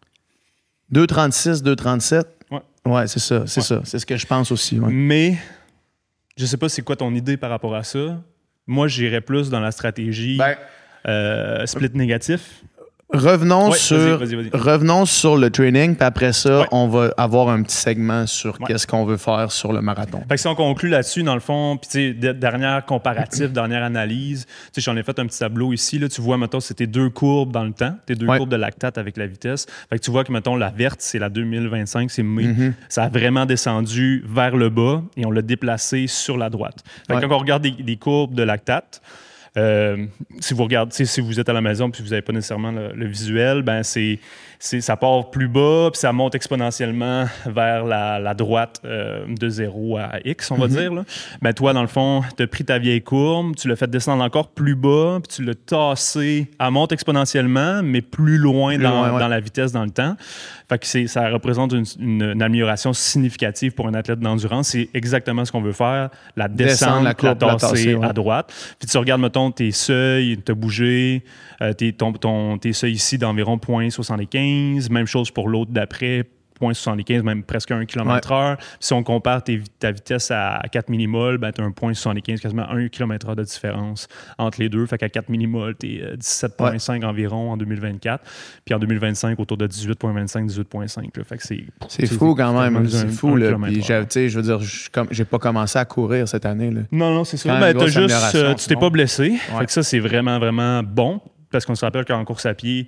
C: deux trente-six, deux trente-sept?
B: Ouais.
C: Ouais, c'est ça, c'est
B: Ouais.
C: ça. C'est ce que je pense aussi. Ouais.
B: Mais, je sais pas c'est quoi ton idée par rapport à ça. Moi, j'irais plus dans la stratégie
C: Ben,
B: euh, split négatif.
C: revenons,
B: Ouais,
C: sur,
B: vas-y, vas-y, vas-y.
C: revenons sur le training, puis après ça,
B: Ouais.
C: on va avoir un petit segment sur
B: Ouais.
C: qu'est-ce qu'on veut faire sur le marathon.
B: Fait que si on conclut là-dessus, dans le fond, puis tu sais, de- dernière comparatif, dernière analyse, tu sais, j'en ai fait un petit tableau ici, là, tu vois, mettons, c'était deux courbes dans le temps, tes deux
C: Ouais.
B: courbes de lactate avec la vitesse. Fait que tu vois que, mettons, la verte, c'est la deux mille vingt-cinq, c'est mai.
C: Mhm.
B: Ça a vraiment descendu vers le bas et on l'a déplacé sur la droite. Fait que
C: Ouais.
B: quand on regarde des, des courbes de lactate, euh, si vous regardez, tu sais, si vous êtes à la maison puis vous n'avez pas nécessairement le, le visuel, ben c'est, c'est, ça part plus bas puis ça monte exponentiellement vers la, la droite euh, de zéro à X, on va
C: Mhm.
B: dire. Là. Ben toi, dans le fond, tu as pris ta vieille courbe, tu l'as fait descendre encore plus bas puis tu l'as tassé. Elle monte exponentiellement, mais plus loin,
C: Plus
B: dans,
C: loin, ouais.
B: dans la vitesse dans le temps. Fait que c'est, ça représente une, une- une amélioration significative pour un athlète d'endurance. C'est exactement ce qu'on veut faire. La
C: Descendre
B: descendre,
C: la
B: la,
C: courbe, la
B: tasser
C: tasser, ouais.
B: à droite. Puis tu regardes, mettons, tes seuils, tu as bougé, euh, tes, ton, ton- tes seuils ici d'environ zéro virgule soixante-quinze. Même chose pour l'autre d'après, zéro virgule soixante-quinze, même presque un kilomètre heure. Si on compare tes, ta vitesse à quatre millimoles, ben, tu as un zéro virgule soixante-quinze, quasiment un kilomètre heure de différence entre les deux. Fait qu'à quatre millimoles, tu es dix-sept virgule cinq environ en deux mille vingt-quatre. Puis en deux mille vingt-cinq, autour de dix-huit virgule vingt-cinq, dix-huit virgule cinq. Là. Fait que c'est,
C: C'est fou quand même,
B: quasiment
C: c'est
B: un-
C: fou.
B: un
C: Là.
B: kilomètre
C: Puis,
B: heure.
C: j'ai- tu sais, je veux dire, je- comme- j'ai pas commencé à courir cette année. Là.
B: Non, non, c'est ça.
C: Quand même
B: Ben,
C: une
B: t'as
C: grosse
B: juste,
C: amélioration,
B: euh, tu t'es
C: sinon.
B: pas blessé.
C: Ouais.
B: Fait que ça, c'est vraiment, vraiment bon. Parce qu'on se rappelle qu'en course à pied,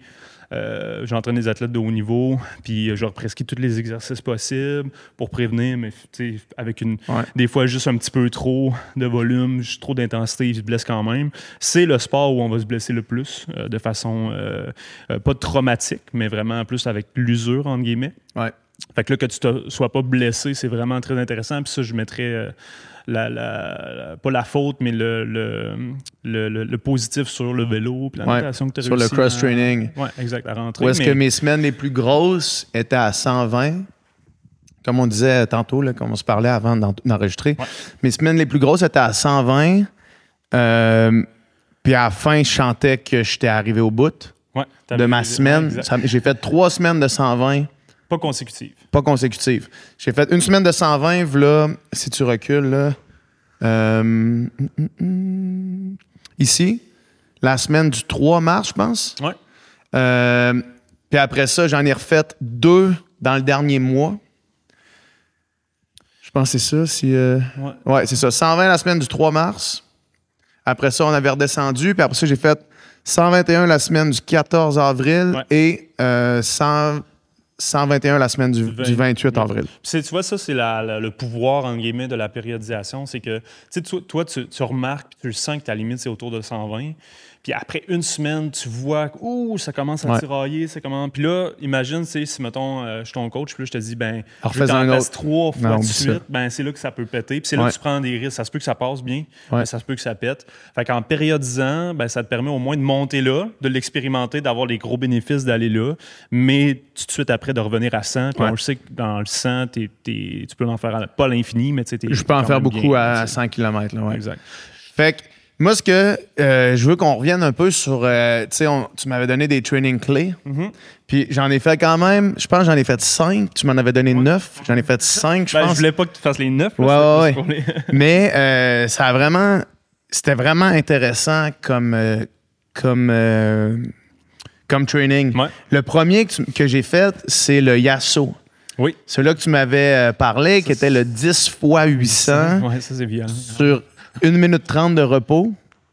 B: euh, j'entraîne des athlètes de haut niveau, puis je leur prescris tous les exercices possibles pour prévenir, mais avec une,
C: ouais.
B: des fois juste un petit peu trop de volume, juste trop d'intensité, ils se blessent quand même. C'est le sport où on va se blesser le plus, euh, de façon euh, euh, pas traumatique, mais vraiment plus avec l'usure, entre guillemets.
C: Ouais.
B: Fait que là, que tu ne sois pas blessé, c'est vraiment très intéressant. Puis ça, je mettrais euh, la, la, la, pas la faute, mais le, le, le, le, le positif sur le vélo, puis la
C: ouais.
B: natation que tu as
C: sur
B: réussi
C: le cross-training.
B: Oui, exact, à rentrer.
C: Où est-ce
B: mais...
C: que mes semaines les plus grosses étaient à cent vingt, comme on disait tantôt, là, comme on se parlait avant d'enregistrer.
B: Ouais.
C: Mes semaines les plus grosses étaient à cent vingt. Euh, puis à la fin, je chantais que j'étais arrivé au bout
B: ouais,
C: de ma semaine.
B: Ouais,
C: Ça, j'ai fait trois semaines de cent vingt.
B: Pas consécutive.
C: Pas consécutive. J'ai fait une semaine de cent vingt, là, si tu recules, là. Euh, mm, mm, mm, ici, la semaine du trois mars, je pense.
B: Ouais.
C: Euh, puis après ça, j'en ai refait deux dans le dernier mois. Je pense que c'est ça. Si, euh...
B: Ouais,
C: ouais c'est ça. cent vingt la semaine du trois mars. Après ça, on avait redescendu. Puis après ça, j'ai fait cent vingt et un la semaine du quatorze avril
B: ouais.
C: et euh, cent... cent vingt et un la semaine du,
B: vingt,
C: du vingt-huit avril.
B: Puis, tu vois, ça, c'est la, la, le pouvoir, entre guillemets, de la périodisation. C'est que, tu sais, toi, tu, tu remarques, puis tu sens que ta limite, c'est autour de cent vingt. Puis après une semaine, tu vois que ouh, ça commence à
C: ouais.
B: tirailler, ça commence. Puis là, imagine, si, mettons, euh, je suis ton coach, puis là, je te dis, ben,
C: je
B: t'en passes trois fois
C: non,
B: de suite, ben, c'est là que ça peut péter. Puis c'est là
C: ouais.
B: que tu prends des risques. Ça se peut que ça passe bien,
C: ouais.
B: mais ça se peut que ça pète. Fait qu'en périodisant, ben, ça te permet au moins de monter là, de l'expérimenter, d'avoir les gros bénéfices d'aller là, mais tout de suite après, de revenir à cent. Puis
C: ouais.
B: on le sait que dans le cent, t'es, t'es, tu peux en faire à, pas à l'infini, mais tu sais,
C: je peux en faire beaucoup bien, à cent kilomètres. Là, ouais.
B: Exact.
C: Fait que moi, ce que euh, je veux qu'on revienne un peu sur... Euh, tu sais, tu m'avais donné des training clés.
B: Mm-hmm.
C: Puis j'en ai fait quand même... Je pense que j'en ai fait cinq. Tu m'en avais donné
B: ouais.
C: neuf. J'en ai fait cinq, je
B: ben,
C: pense.
B: Je voulais pas que tu fasses les neuf.
C: Ouais,
B: là,
C: ouais, ouais. Les... Mais euh, ça a vraiment... C'était vraiment intéressant comme... Euh, comme... Euh, comme training.
B: Ouais.
C: Le premier que, tu, que j'ai fait, c'est le Yasso.
B: Oui.
C: Celui-là que tu m'avais parlé, ça, qui était le dix fois huit cents.
B: Oui, ça, c'est violent.
C: Sur une minute trente de repos.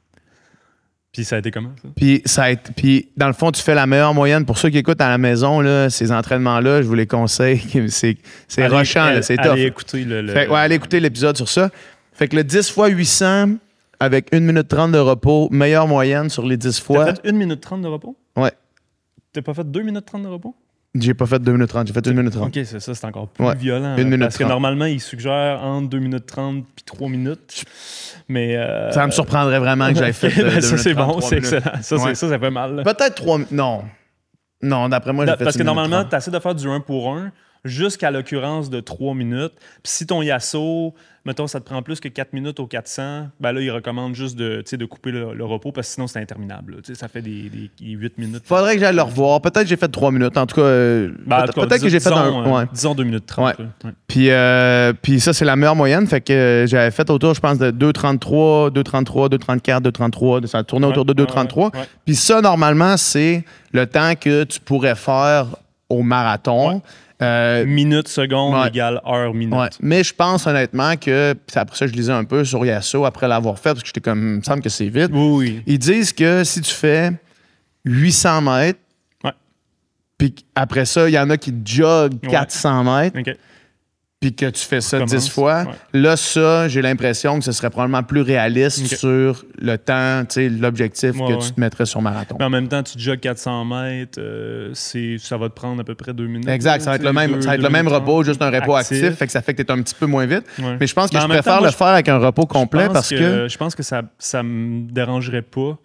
B: Puis ça a été comment, ça?
C: Puis, ça a été, puis dans le fond, tu fais la meilleure moyenne. Pour ceux qui écoutent à la maison, là, ces entraînements-là, je vous les conseille. C'est, c'est allez, rushant,
B: allez,
C: là, c'est
B: allez
C: tough.
B: Écouter le, le...
C: Fait, ouais, allez écouter l'épisode sur ça. Fait que le dix fois huit cents, avec une minute trente de repos, meilleure moyenne sur les dix fois.
B: T'as fait une minute trente de repos?
C: Ouais.
B: T'as pas fait deux minutes trente de repos?
C: J'ai pas fait deux minutes trente, j'ai fait une minute trente.
B: OK, c'est ça, c'est encore plus
C: ouais.
B: violent.
C: Une minute
B: parce
C: trente.
B: Que normalement, ils suggèrent entre deux minutes trente puis trois minutes. Mais euh...
C: ça me surprendrait vraiment que j'aille fait euh,
B: ben, ça, c'est bon, c'est
C: minutes.
B: excellent. Ça, ouais. ça, ça fait mal. Là.
C: Peut-être trois minutes. Non. Non, d'après moi, j'ai
B: da,
C: fait
B: Parce que normalement,
C: tu
B: essaies de faire du un pour un jusqu'à l'occurrence de trois minutes. Puis si ton Yasso, mettons, ça te prend plus que quatre minutes au quatre cents, ben là, il recommande juste de, de couper le, le repos parce que sinon, c'est interminable. Ça fait des, des, des huit minutes.
C: Faudrait que j'aille le revoir. Peut-être que j'ai fait trois minutes. En tout cas, euh,
B: ben,
C: peut-être,
B: en tout cas
C: peut-être que j'ai
B: disons,
C: fait un... Ouais.
B: Disons deux minutes trente.
C: Ouais. Ouais. Puis, euh, puis ça, c'est la meilleure moyenne. Fait que euh, j'avais fait autour, je pense, de deux trente-trois, deux trente-trois, deux trente-quatre, deux trente-trois. Ça tournait ouais. autour de deux trente-trois. Ouais. Ouais. Puis ça, normalement, c'est le temps que tu pourrais faire au marathon.
B: Ouais. Euh, minute, seconde ouais. égale heure, minute.
C: Ouais. Mais je pense honnêtement que, puis après ça, je lisais un peu sur Yasso après l'avoir fait, parce que j'étais comme, il me semble que c'est vite.
B: Oui, oui.
C: Ils disent que si tu fais huit cents mètres,
B: ouais.
C: puis après ça, il y en a qui joguent quatre cents mètres,
B: okay.
C: puis que tu fais ça dix fois, ouais. là, ça, j'ai l'impression que ce serait probablement plus réaliste okay. sur le temps, tu sais, l'objectif ouais, que ouais. tu te mettrais sur marathon.
B: Mais en même temps, tu jogues quatre cents mètres, euh, c'est, ça va te prendre à peu près deux minutes.
C: Exact, ça va être le même, deux, ça va être le même repos, juste un repos actif. actif, fait que ça fait que tu es un petit peu moins vite. Ouais. Mais je pense que mais je préfère temps, le je, faire avec un repos complet parce que...
B: que... Je pense que ça ne me dérangerait pas.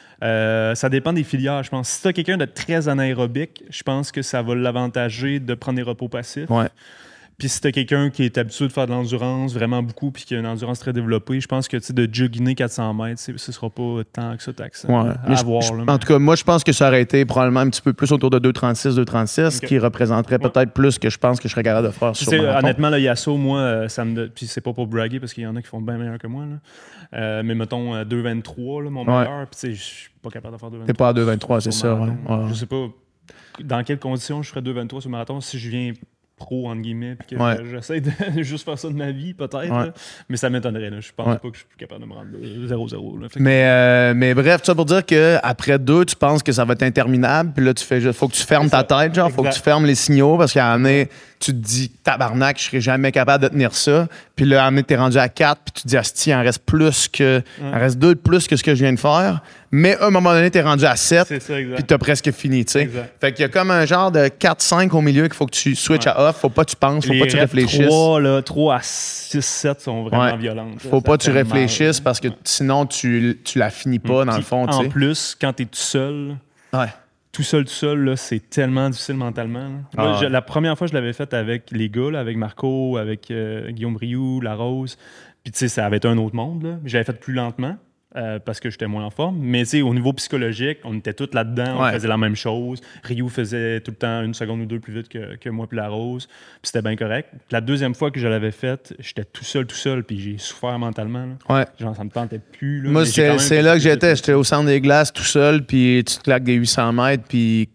B: Euh, ça dépend des filières, je pense. Si tu as quelqu'un de très anaérobique, je pense que ça va l'avantager de prendre des repos passifs.
C: Ouais.
B: Puis si t'as quelqu'un qui est habitué de faire de l'endurance vraiment beaucoup puis qui a une endurance très développée, je pense que de jogginer quatre cents mètres, ce sera pas tant que ça taxant
C: ouais.
B: à avoir.
C: Je,
B: là,
C: en tout cas, moi, je pense que ça aurait été probablement un petit peu plus autour de deux trente-six, deux trente-six, okay. qui représenterait ouais. peut-être plus que je pense que je serais capable de faire sur marathon.
B: Honnêtement, le Yasso, moi, ça me... Puis c'est pas pour braguer parce qu'il y en a qui font bien meilleur que moi. Là. Euh, mais mettons deux vingt-trois, là, mon ouais. meilleur. Puis je suis pas capable de faire deux vingt-trois.
C: T'es pas à deux vingt-trois, c'est ça. Ouais.
B: Ouais. Je sais pas dans quelles conditions je ferais deux vingt-trois sur marathon si je viens pro, entre guillemets, puis que
C: Ouais.
B: euh, j'essaie de juste faire ça de ma vie, peut-être.
C: Ouais.
B: là. Mais ça m'étonnerait. Là. Je pense
C: Ouais.
B: pas que je suis plus capable de me rendre zéro zéro.
C: Mais, euh, mais bref, tout ça pour dire qu'après deux, tu penses que ça va être interminable. Puis là, tu fais juste, faut que tu fermes ta tête, genre, faut que
B: Exact.
C: tu fermes les signaux parce qu'à un moment donné, tu te dis, tabarnak, je serai jamais capable de tenir ça. Puis là, à un moment donné, t'es rendu à quatre, puis tu te dis, asti, il en reste plus que, il en reste deux de plus que ce que je viens de faire. Mais à un moment donné, t'es rendu à sept,
B: C'est ça, exact.
C: puis t'as presque fini, tu sais.
B: Exact.
C: Fait qu'il y a comme un genre de quatre cinq au milieu qu'il faut que tu switches
B: Ouais.
C: à off, faut pas que tu penses, faut
B: Les
C: pas que tu
B: reps
C: réfléchisses.
B: trois, là, trois à six sept sont vraiment
C: Ouais.
B: violentes.
C: Faut
B: Ça
C: pas que tu
B: fait mal.
C: réfléchisses parce que sinon, tu, tu la finis pas, dans le
B: Puis,
C: fond, tu
B: En
C: sais.
B: plus, quand t'es tout seul,
C: Ouais.
B: tout seul, tout seul, là, c'est tellement difficile mentalement. là. Moi,
C: Ah
B: je-
C: ouais.
B: la première fois, je l'avais fait avec les gars, là, avec Marco, avec euh, Guillaume Rioux, La Rose. Puis, tu sais, ça avait été un autre monde. Là. J'avais fait plus lentement euh, parce que j'étais moins en forme. Mais, tu sais, au niveau psychologique, on était tous là-dedans.
C: Ouais.
B: On faisait la même chose. Rioux faisait tout le temps une seconde ou deux plus vite que, que moi puis La Rose. Puis, c'était bien correct. Puis la deuxième fois que je l'avais faite, j'étais tout seul, tout seul. Puis, j'ai souffert mentalement. là.
C: Ouais.
B: Genre, ça me tentait plus. Là,
C: Moi,
B: mais j'ai
C: c'est
B: quand même
C: c'est
B: fait
C: là que
B: ce j'ai
C: j'étais.
B: fait.
C: J'étais au centre des glaces tout seul, puis tu te claques des huit cents mètres, puis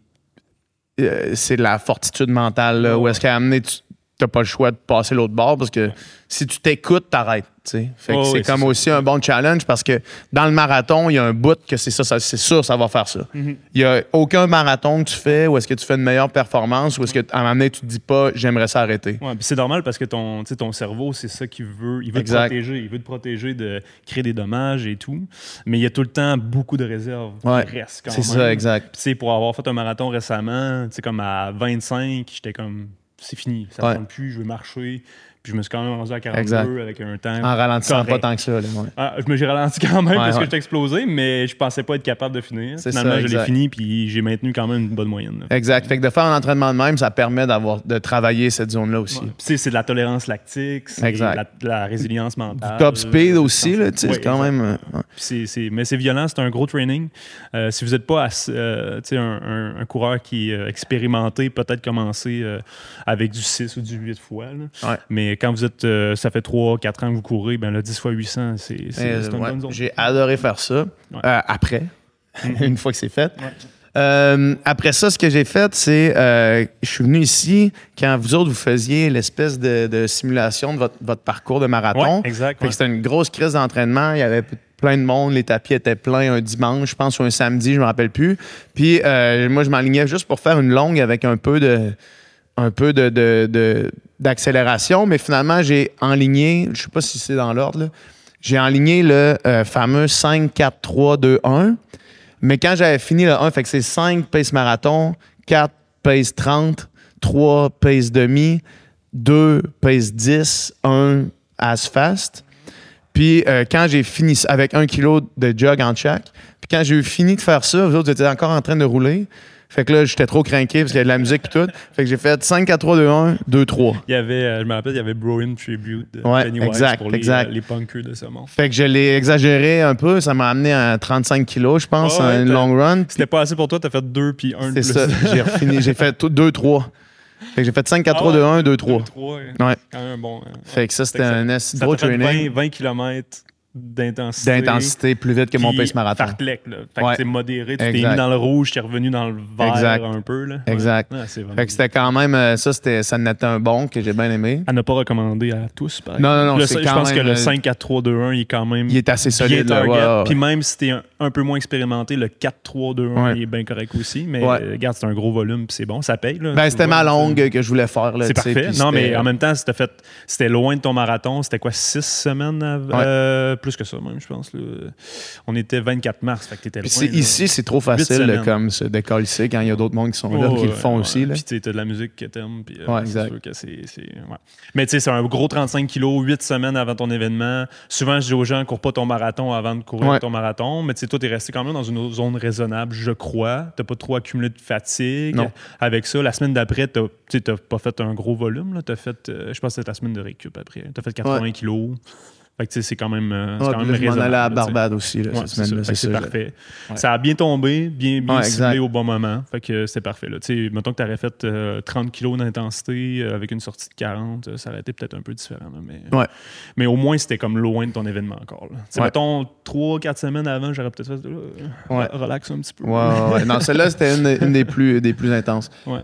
C: euh, c'est de la fortitude mentale, là,
B: Ouais.
C: où est-ce qu'à amener, tu n'as pas le choix de passer l'autre bord, parce que si tu t'écoutes, t'arrêtes. tu sais. Fait que
B: Ouais,
C: c'est
B: ouais,
C: comme
B: c'est
C: aussi un bon challenge, parce que dans le marathon, il y a un bout que c'est ça, ça- c'est sûr, ça va faire ça.
B: Mhm.
C: Il y a aucun marathon que tu fais où est-ce que tu fais une meilleure performance, où est-ce que, à un moment donné, tu te dis pas, j'aimerais ça arrêter.
B: Ouais, puis c'est normal parce que ton, tu sais, ton cerveau, c'est ça qu'il veut. Il veut
C: Exact.
B: te protéger. Il veut te protéger de créer des dommages et tout. Mais il y a tout le temps beaucoup de réserves
C: Ouais,
B: qui restent quand
C: C'est
B: même.
C: ça, exact.
B: Puis, tu sais, pour avoir fait un marathon récemment, tu sais, comme à vingt-cinq, j'étais comme, c'est fini, ça ne
C: Ouais.
B: tente plus, je veux marcher. Puis je me suis quand même rendu à quarante-deux
C: Exact.
B: avec un temps.
C: En ralentissant
B: correct.
C: pas tant que ça. Là, ouais.
B: Ah, je me j'ai ralenti quand même
C: Ouais,
B: parce
C: ouais.
B: que j'étais explosé, mais je pensais pas être capable de finir.
C: C'est
B: Finalement,
C: ça,
B: je l'ai
C: exact.
B: fini, puis j'ai maintenu quand même une bonne moyenne. là.
C: Exact. Fait que de faire un entraînement de même, ça permet d'avoir de travailler cette zone-là aussi.
B: Ouais. Puis, tu sais, c'est de la tolérance lactique, c'est
C: Exact.
B: de la, de la résilience mentale.
C: Top speed
B: euh,
C: aussi, là, tu sais,
B: ouais,
C: c'est quand
B: exact.
C: même. euh, ouais.
B: Puis c'est- c'est- mais c'est violent, c'est un gros training. Euh, si vous n'êtes pas assez, euh, tu sais, un, un- un coureur qui est euh, expérimenté, peut-être commencer euh, avec du six ou du huit fois. là.
C: Ouais.
B: Mais quand vous êtes, euh, ça fait trois quatre ans que vous courez, ben là, dix fois huit cents, c'est c'est-
C: Euh,
B: c'est une
C: ouais,
B: bonne zone.
C: J'ai adoré faire ça.
B: Ouais.
C: Euh, après, une fois que c'est fait.
B: Ouais.
C: Euh, après ça, ce que j'ai fait, c'est euh, je suis venu ici quand vous autres, vous faisiez l'espèce de, de simulation de votre, votre parcours de marathon.
B: Ouais, exact.
C: Fait
B: ouais.
C: que c'était une grosse crise d'entraînement. Il y avait plein de monde. Les tapis étaient pleins un dimanche, je pense, ou un samedi, je me rappelle plus. Puis euh, moi, je m'alignais juste pour faire une longue avec un peu de un peu de, de- de- d'accélération. Mais finalement, j'ai enligné, je sais pas si c'est dans l'ordre, là, j'ai enligné le euh, fameux cinq, quatre, trois, deux, un. Mais quand j'avais fini le un, fait que c'est cinq pace marathon, quatre pace trente, trois pace demi, deux pace dix, un as fast. Puis euh, quand j'ai fini ça- avec un kilo de jog en chaque, puis quand j'ai eu fini de faire ça, vous autres étiez encore en train de rouler. Fait que là, j'étais trop craqué parce qu'il y avait de la musique et tout. Fait que j'ai fait cinq, quatre, trois, deux, un, deux, trois.
B: Il y avait, euh, je me rappelle, il y avait Broin Tribute de
C: Ouais,
B: Pennywise
C: exact,
B: pour les,
C: exact.
B: euh, les punkers de ce monde.
C: Fait que je l'ai exagéré un peu. Ça m'a amené à trente-cinq kilos, je pense,
B: Ouais, ouais,
C: en une
B: t'as-
C: long run.
B: C'était pas assez pour toi, t'as fait deux puis un de
C: C'est
B: plus.
C: ça. J'ai refini. J'ai fait deux, trois. Fait que j'ai fait cinq, quatre, trois, deux, un, deux, trois.
B: Ouais.
C: Ouais.
B: Quand même un bon. hein.
C: Fait que ça, c'était
B: Fait que
C: un
B: ça
C: gros
B: t'a fait
C: training
B: vingt, vingt kilomètres d'intensité.
C: d'intensité plus vite que mon
B: puis
C: pace marathon.
B: fartlek, là. Fait
C: Ouais.
B: que c'est modéré. Tu t'es
C: Exact.
B: mis dans le rouge, t'es revenu dans le vert
C: Exact.
B: un peu. Là. Ouais.
C: Exact.
B: Ouais, c'est vraiment
C: Fait que c'était quand même, euh, ça, c'était, ça en était un bon que j'ai bien aimé.
B: à ne pas recommander à tous. Par
C: Non,
B: exemple.
C: non, non,
B: Le-
C: c'est
B: je
C: quand
B: pense
C: même,
B: que le
C: euh,
B: cinq, quatre, trois, deux, un, il est quand même
C: Il est assez
B: bien
C: solide, là.
B: target.
C: Ouais, ouais,
B: Puis
C: ouais.
B: même si t'es un, un peu moins expérimenté, le quatre, trois, deux, un,
C: Ouais.
B: il est bien correct aussi. Mais
C: Ouais.
B: euh, regarde, c'est un gros volume, puis c'est bon, ça paye. Là,
C: Ben,
B: Tu
C: c'était
B: vois,
C: ma
B: c'est-
C: longue que je voulais faire. Là,
B: C'est
C: tu sais,
B: parfait.
C: puis
B: Non,
C: c'était-
B: mais en même temps, c'était fait, c'était loin de ton marathon. C'était quoi, six semaines? av-
C: Ouais.
B: euh, plus que ça, même, je pense. Là. On était vingt-quatre mars, fait que t'étais loin.
C: Puis c'est-
B: là.
C: ici, c'est trop facile
B: semaines.
C: de comme se décoller quand il y a d'autres mondes qui sont là
B: Oh,
C: qui le
B: ouais,
C: font
B: ouais.
C: aussi. Là.
B: Puis tu as de la musique que t'aimes. Puis, euh,
C: Ouais,
B: c'est
C: exact.
B: sûr que c'est. c'est- ouais. Mais tu sais, c'est un gros trente-cinq kilos, huit semaines avant ton événement. Souvent, je dis aux gens, cours pas ton marathon avant de courir
C: Ouais.
B: ton marathon. Mais tu sais, toi, t'es resté quand même dans une zone raisonnable, je crois. T'as pas trop accumulé de fatigue.
C: Non.
B: Avec ça, la semaine d'après, t'as tu sais, t'as pas fait un gros volume. Là. T'as fait, euh, je pense que c'était la semaine de récup après. T'as fait quatre-vingts kilos. Fait que tu sais, c'est quand même, euh, c'est
C: Ouais,
B: quand
C: puis
B: même
C: là, je m'en
B: raisonnable.
C: allais à
B: là, tu sais.
C: Barbade aussi, là,
B: Ouais,
C: cette
B: c'est ça.
C: semaine-là.
B: Fait que
C: c'est
B: c'est
C: ça,
B: parfait.
C: Ouais.
B: Ça a bien tombé, bien, bien
C: Ouais,
B: ciblé
C: exact.
B: au bon moment. Fait que c'est parfait. Là. Tu sais, mettons que tu aurais fait euh, trente kilos d'intensité euh, avec une sortie de quarante, euh, ça aurait été peut-être un peu différent. là, mais,
C: Ouais.
B: mais au moins, c'était comme loin de ton événement encore. Là. Tu sais,
C: Ouais.
B: mettons, trois quatre semaines avant, j'aurais peut-être fait euh,
C: Ouais.
B: relax un petit peu.
C: Ouais, ouais, ouais. Non, celle-là, c'était une, une des, plus, des plus intenses.
B: Ouais.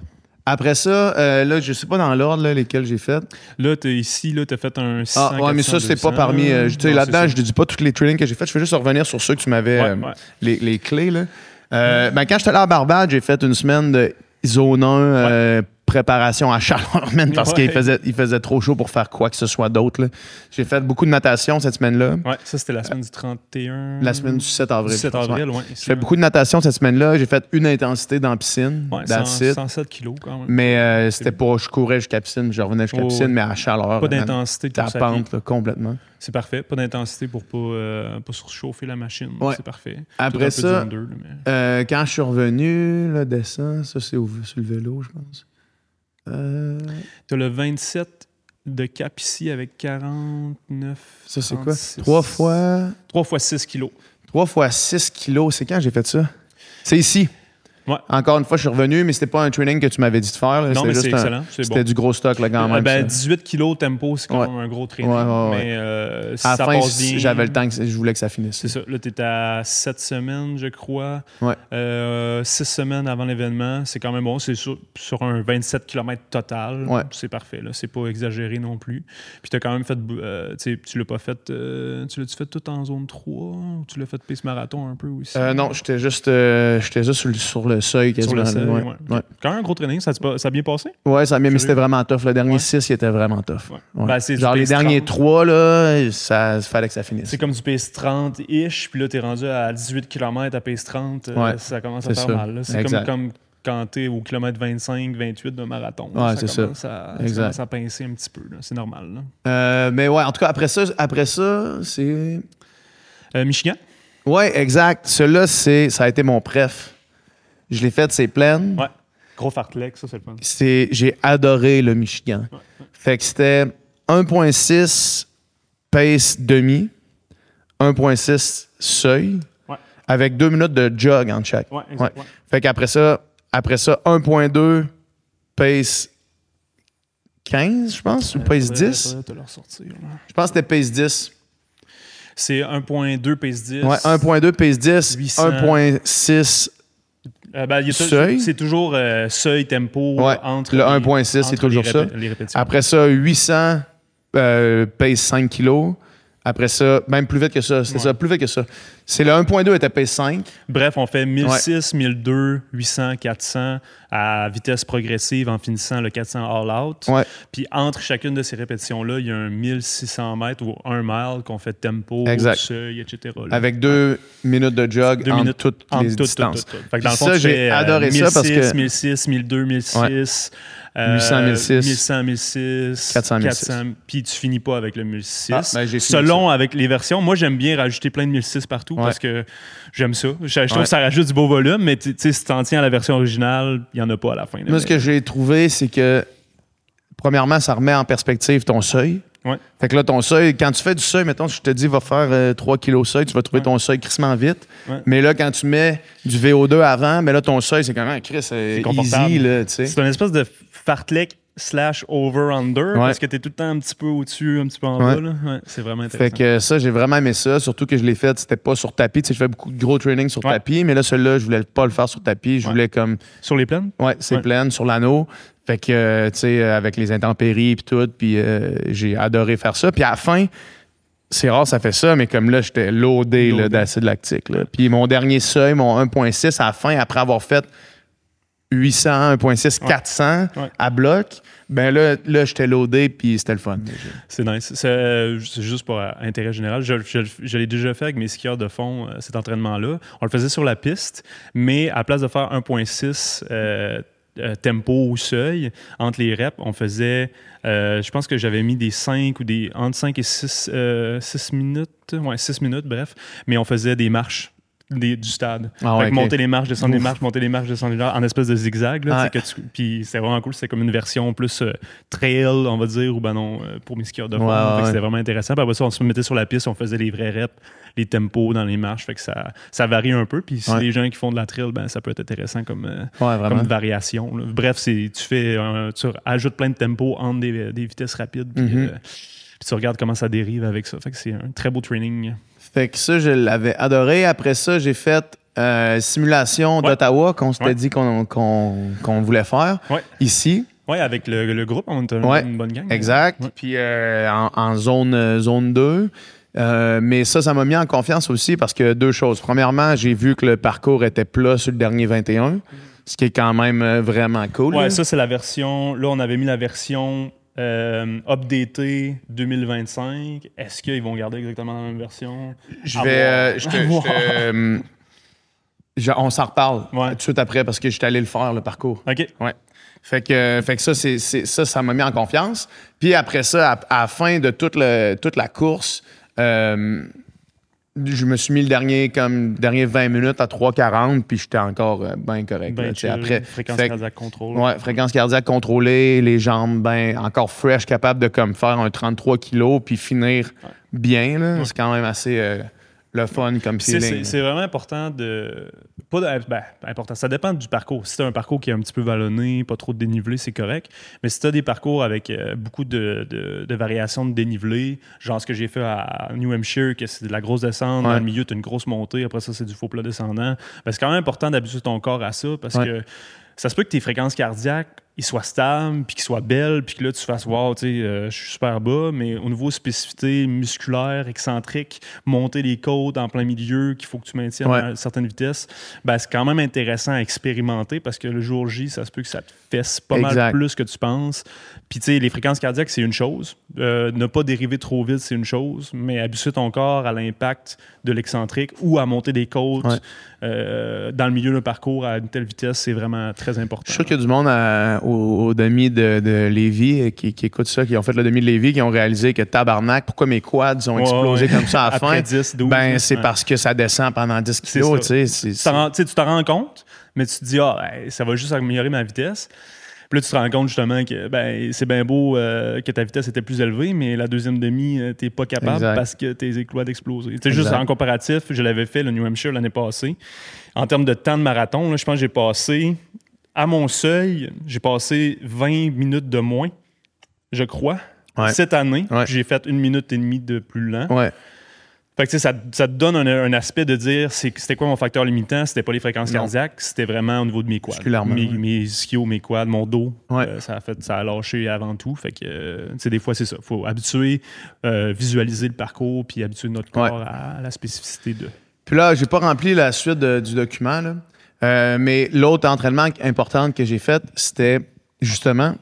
C: Après ça, euh, là, je sais pas dans l'ordre là, lesquels j'ai fait.
B: Là, t'es ici, là, t'as fait un six cents,
C: Ah, ouais, mais ça, c'est pas parmi. Euh, tu sais, là-dedans, je ne dis pas tous les trainings que j'ai fait. Je vais juste revenir sur ceux que tu m'avais.
B: Ouais,
C: euh,
B: ouais.
C: Les, les clés, là. Euh, ben, quand j'étais allé à Barbade, j'ai fait une semaine de zone un, euh, préparation à chaleur, man, parce
B: Ouais.
C: qu'il faisait, il faisait trop chaud pour faire quoi que ce soit d'autre. là. J'ai fait beaucoup de natation cette semaine-là.
B: Ouais, ça, c'était la semaine du trente et un.
C: La semaine du sept avril.
B: sept
C: je pense,
B: avril,
C: ouais.
B: ouais.
C: J'ai fait beaucoup de natation cette semaine-là. J'ai fait une intensité dans la piscine.
B: Ouais,
C: that's
B: cent,
C: it.
B: cent sept kilos quand même.
C: Mais euh, c'était pas. Je courais jusqu'à la piscine, je revenais jusqu'à la
B: Oh,
C: piscine,
B: ouais.
C: mais à chaleur.
B: Pas
C: man.
B: d'intensité de
C: T'as
B: course
C: la
B: à pied.
C: pente, là, complètement.
B: C'est parfait. Pas d'intensité pour pas, euh, pas surchauffer la machine.
C: Ouais.
B: C'est parfait.
C: Après
B: Tout un peu de
C: ça,
B: zone deux, là, mais-
C: Euh, quand je suis revenu, là, descend, ça c'est au- sur le vélo, je pense. Euh,
B: T'as le vingt-sept de cap ici avec quarante-neuf.
C: ça c'est quoi?
B: trente-six.
C: Trois fois.
B: trois fois six kilos.
C: Trois fois six kilos. C'est quand j'ai fait ça? C'est ici.
B: Ouais.
C: Encore une fois, je suis revenu, mais c'était pas un training que tu m'avais dit de faire. là.
B: Non,
C: C'était
B: mais
C: juste
B: c'est
C: un-
B: excellent. C'est
C: C'était
B: bon.
C: du gros stock là, quand
B: Euh,
C: même.
B: ben,
C: ça.
B: dix-huit kilos tempo, c'est quand
C: Ouais.
B: même un gros training.
C: Ouais, ouais, ouais.
B: Mais euh, si
C: à
B: ça
C: la fin,
B: passe bien.
C: j'avais le temps que je voulais que ça finisse.
B: C'est ça. Là, tu à sept semaines, je crois.
C: Ouais.
B: Euh, six semaines avant l'événement. C'est quand même bon. C'est sur, sur un vingt-sept kilomètres total.
C: Ouais.
B: C'est parfait. Là. C'est pas exagéré non plus. Puis tu as quand même fait. Euh, tu sais, tu l'as pas fait. Euh, tu l'as-tu fait tout en zone trois ou tu l'as fait pace marathon un peu aussi?
C: Euh, non, j'étais juste, euh, j'étais juste sur, le, sur le seuil
B: Sur
C: quasiment.
B: le
C: là.
B: seuil,
C: ouais.
B: ouais.
C: Ouais.
B: Quand même un gros training, ça, a pas- ça a bien passé?
C: Ouais, ça a bien, mais
B: Sérieux?
C: c'était vraiment tough. Le dernier
B: Ouais.
C: six, il était vraiment tough.
B: Ouais.
C: Ouais.
B: Ben, c'est du
C: Genre les
B: pace
C: derniers
B: trente.
C: trois, là, ça fallait que ça finisse.
B: C'est comme du pace trente-ish, puis là, t'es rendu à dix-huit kilomètres à pace trente. euh,
C: Ouais,
B: ça commence à
C: c'est
B: faire
C: ça.
B: mal. là. C'est comme,
C: Exact.
B: comme quand t'es au kilomètre vingt-cinq, vingt-huit d'un marathon.
C: Ouais,
B: ça
C: c'est ça.
B: commence à, ça
C: Exact.
B: commence à pincer un petit peu. là. C'est normal. là.
C: Euh, mais ouais, en tout cas, après ça, après ça c'est.
B: Euh, Michigan?
C: Ouais, exact. Celui-là, c'est, ça a été mon préf. Je l'ai fait, c'est plein.
B: Ouais. Gros fartlek, ça, c'est le fun.
C: C'est, j'ai adoré le Michigan. Fait que c'était un virgule six pace demi, un virgule six seuil,
B: Ouais.
C: avec deux minutes de jog en chaque.
B: Ouais, exact.
C: Ouais.
B: ouais.
C: Fait qu'après ça, après ça, un virgule deux pace quinze, je pense, ou pace
B: Faudrait-
C: dix.
B: faudrait te le ressortir, là.
C: Je pense que c'était pace dix.
B: C'est un virgule deux pace dix.
C: Ouais, un virgule deux pace dix,
B: huit cents.
C: un virgule six.
B: Euh, ben, il y a tou-
C: Seuil.
B: C'est toujours euh, seuil, tempo
C: Ouais,
B: entre
C: le
B: les-
C: un virgule six, c'est
B: entre
C: toujours
B: les
C: ça.
B: répé- les répétitions.
C: Après ça, huit cents euh, pace cinq kilos. Après ça, même plus vite que ça. C'était
B: Ouais.
C: ça, plus vite que ça. C'est le un virgule deux était pace cinq.
B: Bref, on fait mille six, mille deux, huit cents, quatre cents à vitesse progressive en finissant le quatre cents all-out.
C: Ouais.
B: Puis entre chacune de ces répétitions-là, il y a un mille six cents mètres ou un mile qu'on fait tempo,
C: Exact.
B: seuil, et cetera. là.
C: Avec deux minutes de jog
B: Deux
C: entre
B: minutes
C: toutes
B: entre
C: les
B: tout, tout,
C: distances.
B: tout, tout. Fait que dans le
C: Puis
B: fond,
C: ça,
B: tu
C: j'ai
B: fais, euh,
C: adoré ça parce que-
B: mille six, mille deux, mille six, euh,
C: huit cents, mille six.
B: mille cent, mille six,
C: quatre cents, mille six.
B: puis tu finis pas avec le mille six.
C: Ah, ben, j'ai fini
B: Selon avec les versions, moi j'aime bien rajouter plein de mille six partout
C: Ouais.
B: parce que j'aime ça. Je, je trouve
C: Ouais.
B: que ça rajoute du beau volume, mais tu tu sais, si t'en tiens à la version originale, il y en a pas à la fin. là.
C: Moi, ce que j'ai trouvé, c'est que, premièrement, ça remet en perspective ton seuil.
B: Ouais.
C: Fait que là, ton seuil, quand tu fais du seuil, mettons, je te dis, va faire euh, trois kilos seuil, tu vas trouver
B: Ouais.
C: ton seuil crissement vite.
B: Ouais.
C: Mais là, quand tu mets du V O deux avant, mais là, ton seuil, c'est quand même, Chris, euh,
B: C'est confortable.
C: easy, là, tu sais.
B: C'est une espèce de fartlek slash over-under
C: Ouais.
B: parce que t'es tout le temps un petit peu au-dessus, un petit peu en
C: Ouais.
B: bas. Là. Ouais, c'est vraiment intéressant.
C: Fait que ça, j'ai vraiment aimé ça. Surtout que je l'ai fait, c'était pas sur tapis. Tu sais, je fais beaucoup de gros training sur
B: Ouais.
C: tapis, mais là, celui-là, je voulais pas le faire sur tapis. Je
B: Ouais.
C: voulais comme,
B: Sur les plaines?
C: ouais, c'est
B: Ouais.
C: plein sur l'anneau. Fait que, euh, tu sais, euh, avec les intempéries puis tout, puis euh, j'ai adoré faire ça. Puis à la fin, c'est rare, ça fait ça, mais comme là, j'étais loadé, là,
B: Loadé.
C: d'acide lactique. Là. Puis mon dernier seuil, mon un virgule six, à la fin, après avoir fait huit cents, un virgule six,
B: Ouais.
C: quatre cents
B: Ouais.
C: à bloc, ben là, là j'étais loadé, puis c'était le fun.
B: C'est nice. C'est, euh, c'est juste pour euh, intérêt général. Je, je- je l'ai déjà fait avec mes skieurs de fond, euh, cet entraînement-là. On le faisait sur la piste, mais à place de faire un virgule six euh, euh, tempo ou seuil, entre les reps, on faisait, euh, je pense que j'avais mis des cinq ou des entre cinq et six, euh, six minutes, ouais, six minutes, bref, mais on faisait des marches. Des- du stade.
C: Ah
B: Fait
C: ouais,
B: que
C: ok.
B: monter les marches, descendre les
C: Ouf.
B: marches, monter les marches, descendre les marches, en espèce de zigzag. Là,
C: Ouais.
B: tu sais, que tu- Puis c'était vraiment cool. C'était comme une version plus euh, trail, on va dire, ou ben non, euh, pour mes skieurs de fond.
C: Ouais,
B: Fait que
C: ouais.
B: C'était vraiment intéressant. Puis après ça, on se mettait sur la piste, on faisait les vrais reps, les tempos dans les marches. Fait que ça, ça varie un peu. Puis si
C: Ouais.
B: les gens qui font de la trail, ben, ça peut être intéressant comme, euh,
C: Ouais, vraiment.
B: comme variation. là. Bref, c'est, tu fais un- tu ajoutes plein de tempos entre des, des vitesses rapides. Puis,
C: Mhm.
B: euh, puis tu regardes comment ça dérive avec ça. Fait que c'est un très beau training.
C: Fait que ça, je l'avais adoré. Après ça, j'ai fait euh, simulation
B: Ouais.
C: d'Ottawa qu'on s'était
B: Ouais.
C: dit qu'on, qu'on, qu'on voulait faire
B: Ouais.
C: ici.
B: Oui, avec le, le groupe, on est une,
C: Ouais.
B: une bonne gang.
C: Exact.
B: Ouais.
C: Puis euh, en, en zone, euh, zone deux. Euh, mais ça, ça m'a mis en confiance aussi parce que deux choses. Premièrement, j'ai vu que le parcours était plat sur le dernier vingt et un, ce qui est quand même euh, vraiment cool.
B: Ouais,
C: là.
B: ça, c'est la version. Là, on avait mis la version euh, updatée deux mille vingt-cinq. Est-ce qu'ils vont garder exactement la même version?
C: Je
B: À
C: vais.
B: voir.
C: euh, je te-
B: À
C: je
B: voir.
C: te, euh, je- on s'en reparle
B: Ouais.
C: tout de suite après parce que je suis allé le faire, le parcours.
B: OK.
C: Ouais. Fait que, fait que ça, c'est, c'est- ça, ça m'a mis en confiance. Puis après ça, à, à la fin de toute, le, toute la course, euh, je me suis mis le dernier, comme, dernier vingt minutes à trois quarante, puis j'étais encore euh, bien correct.
B: Ben
C: là, tu sais,
B: chill,
C: après,
B: fréquence
C: fait que-
B: cardiaque contrôle.
C: Ouais, fréquence cardiaque contrôlée, les jambes ben encore fresh, capable de comme faire un trente-trois kilos puis finir bien. Là.
B: Ouais.
C: C'est quand même assez euh, le fun comme
B: C'est,
C: feeling.
B: c'est, c'est vraiment important de. Pas de, ben, important. Ça dépend du parcours. Si tu as un parcours qui est un petit peu vallonné, pas trop de dénivelé, c'est correct. Mais si tu as des parcours avec euh, beaucoup de, de, de variations de dénivelé, genre ce que j'ai fait à New Hampshire, que c'est de la grosse descente,
C: Ouais.
B: dans le milieu, tu as une grosse montée, après ça, c'est du faux plat descendant, ben, c'est quand même important d'habituer ton corps à ça parce
C: Ouais.
B: que ça se peut que tes fréquences cardiaques ils soient stables, puis qu'ils soient belles, puis que là, tu fasses « wow, tu sais, euh, je suis super bas », mais au niveau spécificité musculaire, excentrique, monter les côtes en plein milieu, qu'il faut que tu maintiennes
C: Ouais.
B: à une certaine vitesse, ben, c'est quand même intéressant à expérimenter parce que le jour J, ça se peut que ça te fesse pas
C: Exact.
B: mal plus que tu penses. Puis, tu sais, les fréquences cardiaques, c'est une chose. Euh, ne pas dériver trop vite, c'est une chose, mais habituer ton corps à l'impact de l'excentrique ou à monter des côtes
C: Ouais.
B: euh, dans le milieu d'un parcours à une telle vitesse, c'est vraiment très important.
C: Je suis sûr qu'il y a du monde à- au, au demi de, de Lévis euh, qui, qui écoute ça, qui ont fait le demi de Lévis, qui ont réalisé que tabarnak, pourquoi mes quads ont
B: Ouais,
C: explosé
B: ouais.
C: comme ça à la
B: Après
C: fin?
B: dix, douze,
C: Ben,
B: hein.
C: c'est
B: Ouais.
C: parce que ça descend pendant dix
B: C'est
C: kilos,
B: ça.
C: tu sais. c'est-
B: Tu t'en rends- tu sais, tu t'en rends compte, mais tu te dis, ah, hey, ça va juste améliorer ma vitesse. Puis là, tu te rends compte justement que ben, c'est bien beau euh, que ta vitesse était plus élevée, mais la deuxième demi, euh, t'es pas capable
C: Exact.
B: parce que tes éclats d'exploser. Tu sais, juste
C: Exact.
B: en comparatif, je l'avais fait, le New Hampshire, l'année passée. En termes de temps de marathon, là, je pense que j'ai passé, à mon seuil, j'ai passé vingt minutes de moins, je crois,
C: Ouais.
B: cette année.
C: Ouais.
B: J'ai fait une minute et demie de plus lent.
C: Ouais.
B: Fait que, tu sais, ça, ça te donne un, un aspect de dire c'est- c'était quoi mon facteur limitant, c'était pas les fréquences
C: Non.
B: cardiaques, c'était vraiment au niveau de mes quads.
C: Musculairement,
B: Mes,
C: ouais.
B: mes ischios, mes quads, mon dos,
C: Ouais.
B: euh, ça, a fait, ça a lâché avant tout. Fait que, euh, tu sais, des fois, c'est ça. Faut habituer, euh, visualiser le parcours, puis habituer notre corps
C: Ouais.
B: à, à la spécificité de.
C: Puis là, j'ai pas rempli la suite de- du document, là. Euh, mais l'autre entraînement important que j'ai fait, c'était justement.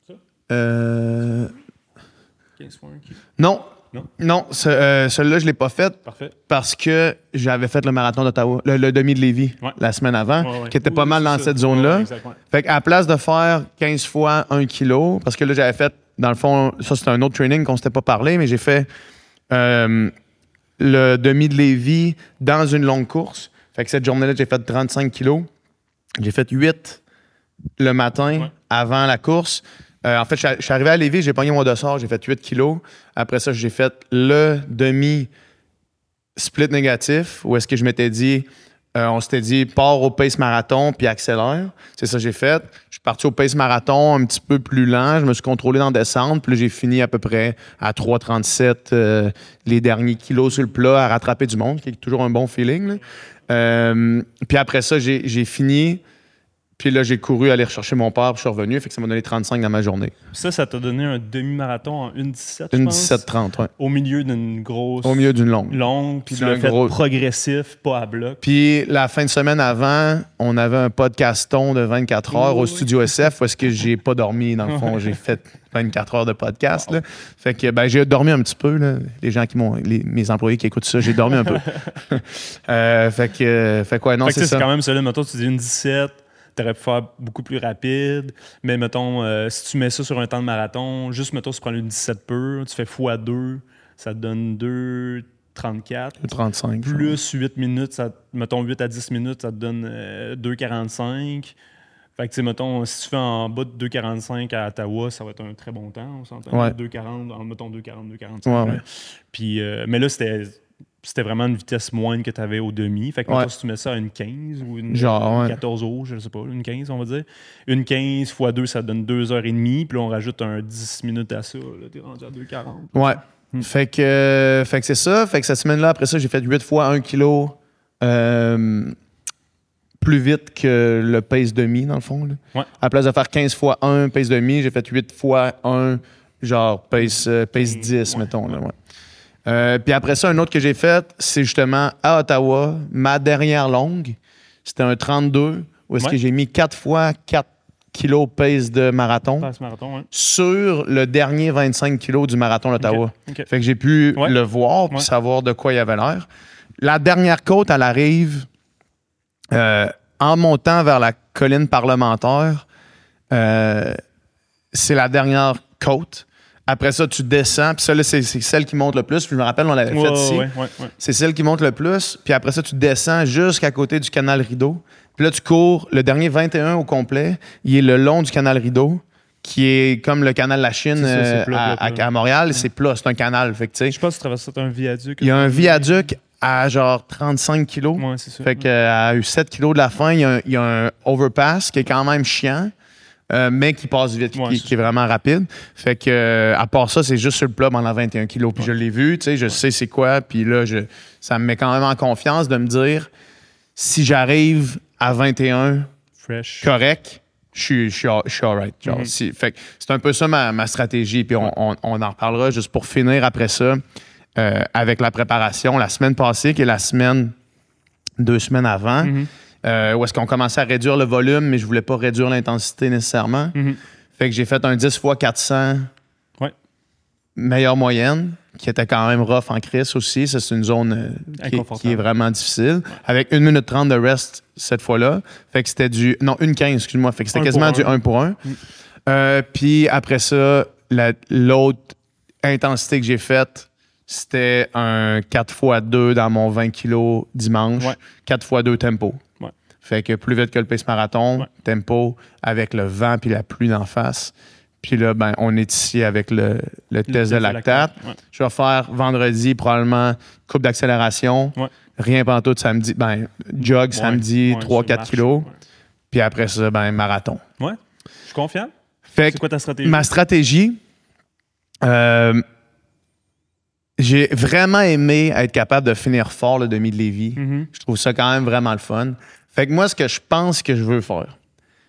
C: Euh,
B: quinze fois un qui-
C: non.
B: Non?
C: Non, ce- euh, celui-là, je l'ai pas fait
B: Parfait.
C: parce que j'avais fait le marathon d'Ottawa, le, le demi de Lévis,
B: Ouais.
C: la semaine avant,
B: Ouais, ouais.
C: qui était
B: Oui,
C: pas mal
B: c'est
C: dans
B: ça.
C: cette
B: Ouais,
C: zone-là.
B: ouais, exact, ouais.
C: Fait qu'à la place de faire quinze fois un kilo, parce que là, j'avais fait, dans le fond, ça, c'était un autre training qu'on s'était pas parlé, mais j'ai fait euh, le demi de Lévis dans une longue course. Fait que cette journée-là, j'ai fait trente-cinq kilos. J'ai fait huit le matin
B: Ouais.
C: avant la course. Euh, en fait, je suis- je suis arrivé à Lévis, j'ai pogné mon dossard, j'ai fait huit kilos. Après ça, j'ai fait le demi split négatif, où est-ce que je m'étais dit, euh, on s'était dit, pars au pace marathon puis accélère. C'est ça que j'ai fait. Je suis parti au pace marathon un petit peu plus lent. Je me suis contrôlé dans la descente. Puis là, j'ai fini à peu près à trois trente-sept euh, les derniers kilos sur le plat à rattraper du monde, qui est toujours un bon feeling. Là. Euh, puis après ça, j'ai, j'ai fini. Puis là, j'ai couru aller rechercher mon père, puis je suis revenu. Fait que ça m'a donné trente-cinq dans ma journée.
B: Ça, ça t'a donné un demi-marathon en une dix-sept, je
C: Une
B: pense,
C: dix-sept trente, ouais.
B: au milieu d'une grosse...
C: Au milieu d'une longue.
B: longue, puis
C: Puis
B: tu l'as
C: d'un
B: fait
C: gros-
B: progressif, pas à bloc.
C: Puis la fin de semaine avant, on avait un podcaston de vingt-quatre heures
B: Oui,
C: au
B: oui.
C: Studio S F parce que j'ai pas dormi, dans le fond. J'ai fait vingt-quatre heures de podcast. Là. Fait que ben, j'ai dormi un petit peu. Là. Les gens qui m'ont. les- mes employés qui écoutent ça, j'ai dormi un peu. Euh, fait que. euh, Fait quoi, non,
B: Fait que,
C: c'est
B: tu sais,
C: ça.
B: c'est quand même ça. Là, mettons, tu dis une dix-sept, t'aurais pu faire beaucoup plus rapide. Mais mettons, euh, si tu mets ça sur un temps de marathon, juste mettons, tu prends une dix-sept pur, tu fais fois deux, ça te donne deux trente-quatre.
C: trente-cinq.
B: Plus huit minutes, ça, mettons huit à dix minutes, ça te donne euh, deux quarante-cinq. Fait que, tu sais, mettons, si tu fais en bas de deux quarante-cinq à Ottawa, ça va être un très bon temps, on s'entend.
C: Ouais.
B: deux quarante, en mettons deux quarante, deux quarante-cinq.
C: Ouais,
B: là.
C: ouais.
B: Puis, euh, mais là, c'était, c'était vraiment une vitesse moindre que tu avais au demi. Fait que,
C: Ouais.
B: mettons, si tu mets ça à une quinze ou une,
C: Genre,
B: une
C: ouais.
B: quatorze euros, je sais pas, une quinze, on va dire. Une quinze fois deux, ça te donne deux heures trente. Puis là, on rajoute un dix minutes à ça. Là, t'es rendu à deux quarante.
C: Ouais.
B: Hmm.
C: Fait que, euh, fait que c'est ça. Fait que cette semaine-là, après ça, j'ai fait huit fois un kilo euh, plus vite que le pace demi, dans le fond. Là.
B: Ouais.
C: À la place de faire quinze fois un pace demi, j'ai fait huit fois un, genre pace, euh, pace dix,
B: ouais,
C: mettons.
B: ouais.
C: Là, ouais. euh, puis après ça, un autre que j'ai fait, c'est justement à Ottawa, ma dernière longue. C'était un trente-deux, où est-ce
B: Ouais.
C: que j'ai mis quatre fois quatre kilos pace de marathon
B: Passe marathon, ouais.
C: sur le dernier vingt-cinq kilos du marathon d'Ottawa.
B: Ok.
C: Fait que j'ai pu
B: Ouais.
C: le voir puis
B: Ouais.
C: savoir de quoi il avait l'air. La dernière côte, elle arrive euh, en montant vers la colline parlementaire. Euh, c'est la dernière côte. Après ça, tu descends. Puis ça, là, c'est, c'est celle qui monte le plus. Puis je me rappelle, on l'avait
B: Ouais,
C: fait
B: ouais,
C: ici.
B: ouais, ouais, ouais.
C: C'est celle qui monte le plus. Puis après ça, tu descends jusqu'à côté du canal Rideau. Puis là, tu cours. Le dernier vingt et un au complet, il est le long du canal Rideau, qui est comme le canal La Chine
B: C'est ça, c'est
C: euh,
B: plat,
C: à,
B: plat, plat.
C: à- à Montréal. C'est plat, c'est un canal. Fait que, tu sais,
B: Je pense que tu traverses un viaduc.
C: il y a un viaduc à genre trente-cinq kilos.
B: Ouais, c'est ça.
C: Fait qu'à sept kilos de la fin, il y, a un, il y a un overpass qui est quand même chiant, euh, mais qui passe vite, qui,
B: Ouais,
C: qui-
B: c'est
C: qui est vraiment rapide. Fait que euh, à part ça, c'est juste sur le plat pendant vingt et un kilos. Puis je l'ai vu, tu sais, je sais c'est quoi. Puis là, je, ça me met quand même en confiance de me dire, si j'arrive à vingt et un
B: Fresh.
C: correct, je suis, je suis, all- je suis all right. Genre,
B: Mhm.
C: si- fait que c'est un peu ça ma, ma stratégie. Puis on, on- on en reparlera juste pour finir après ça euh, avec la préparation. La semaine passée, qui est la semaine, deux semaines avant,
B: Mhm.
C: euh, où est-ce qu'on commençait à réduire le volume, mais je voulais pas réduire l'intensité nécessairement.
B: Mhm.
C: Fait que j'ai fait un dix fois quatre cents
B: Ouais.
C: meilleure moyenne, qui était quand même rough en crise aussi. Ça, c'est une zone euh, qui, est-
B: Inconfortable.
C: qui est vraiment difficile. Avec une minute trente de rest cette fois-là. Fait que c'était du... Non, une quinze, excuse-moi. Fait que c'était
B: Un
C: quasiment
B: pour
C: du
B: un.
C: un pour un.
B: Mm.
C: Euh, puis après ça, la- l'autre intensité que j'ai faite, c'était un quatre fois deux dans mon vingt kilos dimanche.
B: Ouais.
C: quatre fois deux tempo.
B: Ouais.
C: Fait que plus vite que le pace marathon,
B: Ouais.
C: tempo, avec le vent puis la pluie d'en face. Puis là, ben, on est ici avec le, le test de lactate.
B: Ouais.
C: Je vais faire vendredi probablement coupe d'accélération.
B: Ouais.
C: Rien pantoute samedi. Ben, jog samedi,
B: Ouais,
C: trois
B: sur
C: quatre
B: marche,
C: kilos.
B: ouais.
C: Puis après ça, ben, marathon.
B: Ouais. Je suis confiant.
C: Fait
B: C'est
C: que
B: quoi ta stratégie?
C: ma stratégie, euh, j'ai vraiment aimé être capable de finir fort le demi de Lévis.
B: Mhm.
C: Je trouve ça quand même vraiment le fun. Fait que moi, ce que je pense que je veux faire,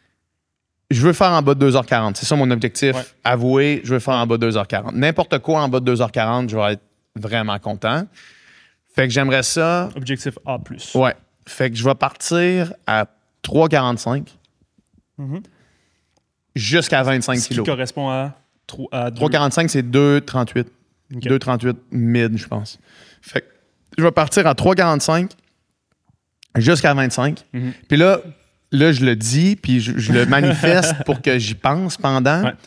C: je veux faire en bas de deux heures quarante. C'est ça mon objectif.
B: Ouais.
C: Avoué, je veux faire en bas de deux heures quarante. N'importe quoi en bas de deux heures quarante, je vais être vraiment content. Fait que j'aimerais ça.
B: Objectif A plus.
C: Ouais. Fait que je vais partir à trois heures quarante-cinq
B: Mhm.
C: jusqu'à vingt-cinq
B: Ce qui
C: kilos.
B: correspond à, tro- à deux.
C: trois heures quarante-cinq, c'est deux heures trente-huit.
B: Ok.
C: deux heures trente-huit mid, je pense. Fait que je vais partir à trois heures quarante-cinq jusqu'à vingt-cinq.
B: Mhm.
C: Puis là, là, je le dis, puis je, je le manifeste pour que j'y pense pendant.
B: Ouais.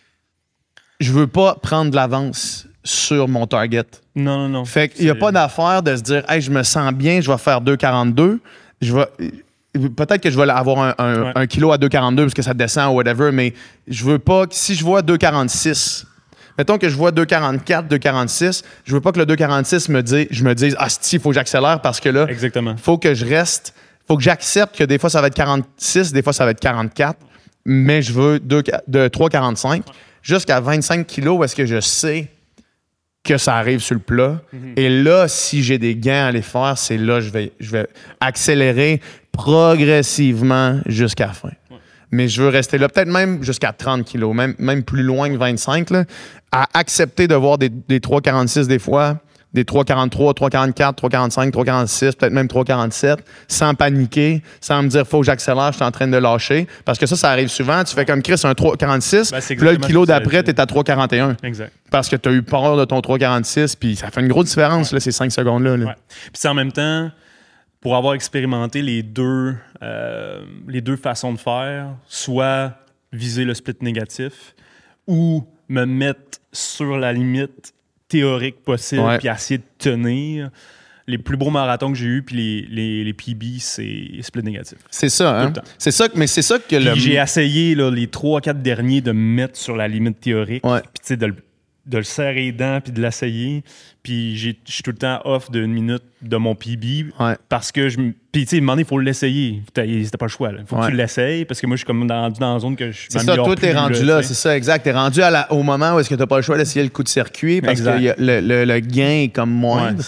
C: Je veux pas prendre de l'avance sur mon target.
B: Non, non, non.
C: Fait qu'il n'y a
B: C'est-
C: pas d'affaire de se dire, hey, je me sens bien, je vais faire deux heures quarante-deux. Je vais. Peut-être que je vais avoir un, un-
B: Ouais.
C: un kilo à deux heures quarante-deux parce que ça descend ou whatever, mais je veux pas que si je vois deux heures quarante-six, mettons que je vois deux heures quarante-quatre, deux heures quarante-six, je veux pas que le deux heures quarante-six me dise, je me dise, ah, si, il faut que j'accélère parce que là,
B: Exactement.
C: faut que je reste, faut que j'accepte que des fois ça va être quarante-six, des fois ça va être quarante-quatre, mais je veux deux- de trois heures quarante-cinq jusqu'à vingt-cinq kilos où est-ce que je sais que ça arrive sur le plat. Et là, si j'ai des gains à aller faire, c'est là que je vais, je vais accélérer progressivement jusqu'à la fin. Mais je veux rester là, peut-être même jusqu'à trente kilos, même, même plus loin que vingt-cinq, là, à accepter de voir des, des trois heures quarante-six des fois, des trois heures quarante-trois, trois heures quarante-quatre, trois heures quarante-cinq, trois heures quarante-six, peut-être même trois heures quarante-sept, sans paniquer, sans me dire faut que j'accélère, je suis en train de lâcher. Parce que ça, ça arrive souvent. Tu fais comme Chris, un trois heures quarante-six,
B: Ben, c'est
C: puis là, le
B: exactement
C: kilo
B: ce que j'allais
C: d'après,
B: dire.
C: t'es à trois heures quarante et un.
B: Exact.
C: Parce que tu as eu peur de ton trois heures quarante-six, puis ça fait une grosse différence, là, ces cinq secondes-là. là.
B: Ouais. Puis c'est en même temps, pour avoir expérimenté les deux, euh, les deux façons de faire, soit viser le split négatif ou me mettre sur la limite théorique possible
C: Ouais.
B: puis essayer de tenir. Les plus beaux marathons que j'ai eus puis les, les, les P B, c'est split négatif.
C: C'est ça, hein?
B: le temps.
C: C'est ça, que- mais c'est ça que
B: Puis
C: le.
B: j'ai essayé là, les trois quatre derniers de me mettre sur la limite théorique.
C: Ouais.
B: Puis tu sais, de le, de le serrer les dents puis de l'essayer. Puis j'ai- je suis tout le temps off d'une minute de mon P B
C: Ouais.
B: parce que je me. Puis tu sais, à un moment donné, il faut l'essayer. T'as t'as pas le choix. Il faut
C: Ouais.
B: que tu l'essayes parce que moi, je suis comme dans, dans la zone que je
C: C'est ça,
B: m'améliore
C: toi, t'es
B: plus,
C: rendu
B: là,
C: là,
B: tu
C: c'est
B: sais.
C: ça, exact. T'es rendu à la- au moment où est-ce que t'as pas le choix d'essayer le coup de circuit parce
B: Exact.
C: que y a- le, le- le gain est comme
B: Ouais,
C: moindre.
B: c'est ça.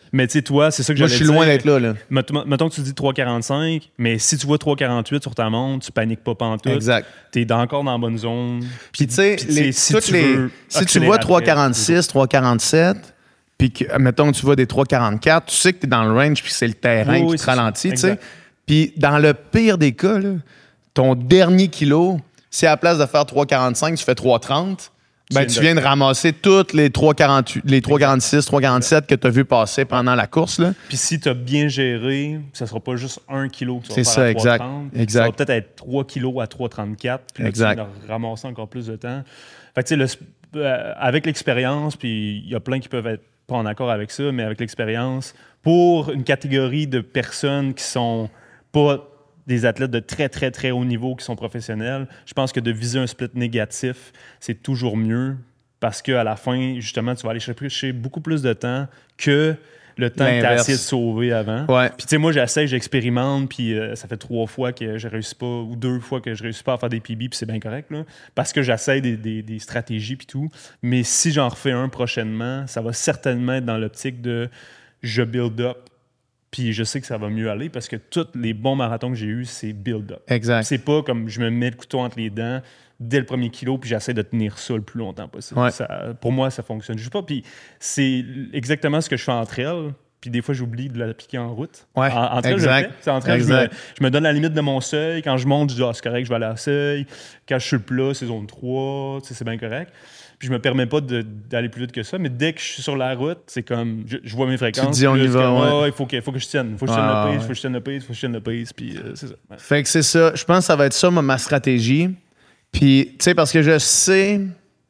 B: Mais tu sais, toi, c'est ça que
C: Moi,
B: j'allais
C: je suis loin
B: dire.
C: d'être là. là.
B: Mettons, mettons que tu dis trois quarante-cinq, mais si tu vois trois quarante-huit sur ta montre, tu paniques pas pantoute.
C: Exact.
B: T'es dans- encore dans la bonne zone.
C: Puis tu sais,
B: Puis, tu
C: les-
B: sais, si
C: toutes
B: tu
C: les-
B: veux
C: si tu
B: accélérer
C: vois
B: après,
C: trois quarante-six, trois quarante-sept, puis que, mettons que tu vois des trois quarante-quatre, tu sais que tu es dans le range, puis c'est le terrain
B: Oui,
C: qui
B: oui,
C: te
B: c'est
C: ralentit.
B: ça.
C: tu sais.
B: Exact.
C: Puis dans le pire des cas, là, ton dernier kilo, si à la place de faire trois quarante-cinq, tu fais trois trente, ben,
B: viens
C: tu
B: de-
C: viens de ramasser toutes les trois quarante-huit, les trois quarante-six, trois quarante-sept que tu as vu passer pendant la course. Là.
B: Puis si tu as bien géré, ça sera pas juste un kilo que tu vas
C: C'est
B: faire
C: ça,
B: à
C: exact.
B: trois trente.
C: Exact.
B: Ça va peut-être être trois kilos à trois trente-quatre. Puis là,
C: Exact.
B: tu viens de ramasser encore plus de temps. Fait que tu sais, le sp- euh, avec l'expérience, puis il y a plein qui peuvent être pas en accord avec ça, mais avec l'expérience, pour une catégorie de personnes qui sont pas des athlètes de très, très, très haut niveau qui sont professionnels, je pense que de viser un split négatif, c'est toujours mieux parce qu'à la fin, justement, tu vas aller chercher beaucoup plus de temps que le temps que tu as
C: L'inverse.
B: essayé de sauver avant.
C: Ouais.
B: Puis, tu sais, moi, j'essaie, j'expérimente, puis euh, ça fait trois fois que je réussis pas, ou deux fois que je réussis pas à faire des P B, puis c'est bien correct, là, parce que j'essaie des, des, des stratégies, puis tout. Mais si j'en refais un prochainement, ça va certainement être dans l'optique de je build up. Puis je sais que ça va mieux aller parce que tous les bons marathons que j'ai eus, c'est build-up.
C: Exact.
B: C'est pas comme je me mets le couteau entre les dents dès le premier kilo puis j'essaie de tenir ça le plus longtemps possible.
C: Ouais.
B: Ça, pour moi, ça fonctionne. Je sais pas. Puis c'est exactement ce que je fais entre elles. Puis des fois, j'oublie de l'appliquer en route.
C: Ouais,
B: En, entre elles, je le
C: exact.
B: fais. C'est entre elles, je me,
C: Exact.
B: je me donne la limite de mon seuil. Quand je monte, je dis ah, c'est correct, je vais aller à la seuil. Quand je suis le plat, c'est zone trois, tu sais, c'est bien correct. Puis je me permets pas de- d'aller plus vite que ça, mais dès que je suis sur la route, c'est comme, je, je vois mes fréquences.
C: dis, on
B: puis là,
C: y
B: c'est
C: va,
B: comme,
C: ouais.
B: Ah, il faut que, faut que je tienne. Il faut que je tienne
C: Ah,
B: le pace, il
C: ouais.
B: faut que je tienne le pace, il faut que je tienne le pace, puis euh, c'est ça. Ouais.
C: Fait que c'est ça. Je pense que ça va être ça, ma, ma stratégie. Puis, tu sais, parce que je sais,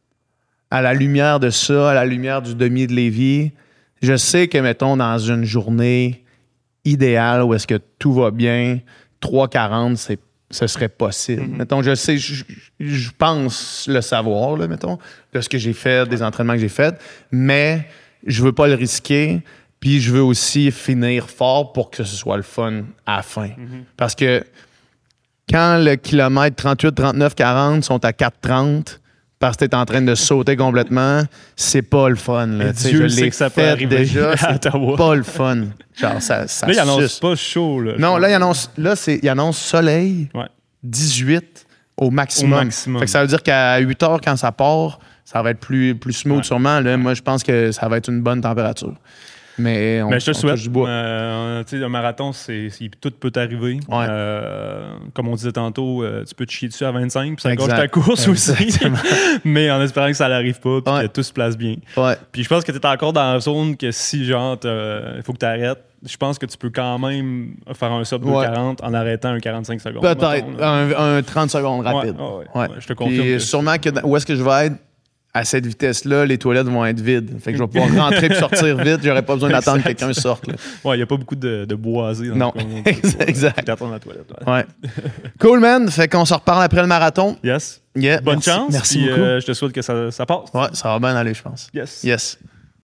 C: à la lumière de ça, à la lumière du demi de Lévis, je sais que, mettons, dans une journée idéale où est-ce que tout va bien, trois quarante, c'est ce serait possible.
B: Mm-hmm.
C: Mettons, je sais, je, je pense le savoir, là, mettons, de ce que j'ai fait, des entraînements que j'ai faits, mais je veux pas le risquer, puis je veux aussi finir fort pour que ce soit le fun à la fin.
B: Mm-hmm.
C: Parce que quand le kilomètre trente-huit, trente-neuf, quarante sont à quatre trente, parce que tu es en train de sauter complètement, c'est pas le fun. Là.
B: Et
C: Tu sais,
B: Dieu
C: je
B: sait
C: l'ai
B: que ça peut
C: fait
B: arriver
C: déjà,
B: à
C: c'est
B: Ottawa.
C: pas le fun. Genre, ça, ça
B: Là, il annonce
C: suce.
B: pas chaud. Là,
C: Non,
B: je
C: là, il annonce, là, c'est, il annonce soleil,
B: Ouais.
C: dix-huit au maximum.
B: Au maximum.
C: Fait que ça veut dire qu'à huit heures, quand ça part, ça va être plus, plus smooth
B: Ouais.
C: sûrement. Là, moi, je pense que ça va être une bonne température. Mais on,
B: Mais je te
C: on
B: souhaite.
C: touche du bois.
B: Euh, tu sais, un marathon, c'est, c'est- tout peut arriver.
C: Ouais.
B: Euh, comme on disait tantôt, euh, tu peux te chier dessus à vingt-cinq, puis ça gâche
C: Exact.
B: ta course aussi.
C: Exactement.
B: Mais en espérant que ça n'arrive pas, puis
C: Ouais.
B: que tout se place bien.
C: Ouais.
B: Puis je pense que tu es encore dans la zone que si, genre, il faut que tu arrêtes, je pense que tu peux quand même faire un sub
C: Ouais.
B: deux quarante en arrêtant un quarante-cinq secondes.
C: Peut-être
B: mettons, là.
C: un, un trente secondes
B: Ouais,
C: rapide.
B: ouais, ouais.
C: Ouais.
B: Ouais, je te confirme.
C: Puis
B: que-
C: sûrement que dans- où est-ce que je vais être, à cette vitesse-là, les toilettes vont être vides. Fait que je vais pouvoir rentrer et sortir vite. J'aurais pas besoin d'attendre que
B: Exact.
C: quelqu'un sorte. Là.
B: Ouais, il n'y a pas beaucoup de, de boisés dans
C: Non.
B: le coin.
C: Exact, exact.
B: T'attends à la toilette. ouais.
C: Ouais. Cool, man. Fait qu'on se reparle après le marathon.
B: Yes.
C: Yeah,
B: Bonne
C: merci.
B: chance.
C: Merci
B: puis,
C: beaucoup.
B: euh, je te souhaite que ça, ça passe.
C: Ouais, ça va bien aller, je pense.
B: Yes.
C: Yes.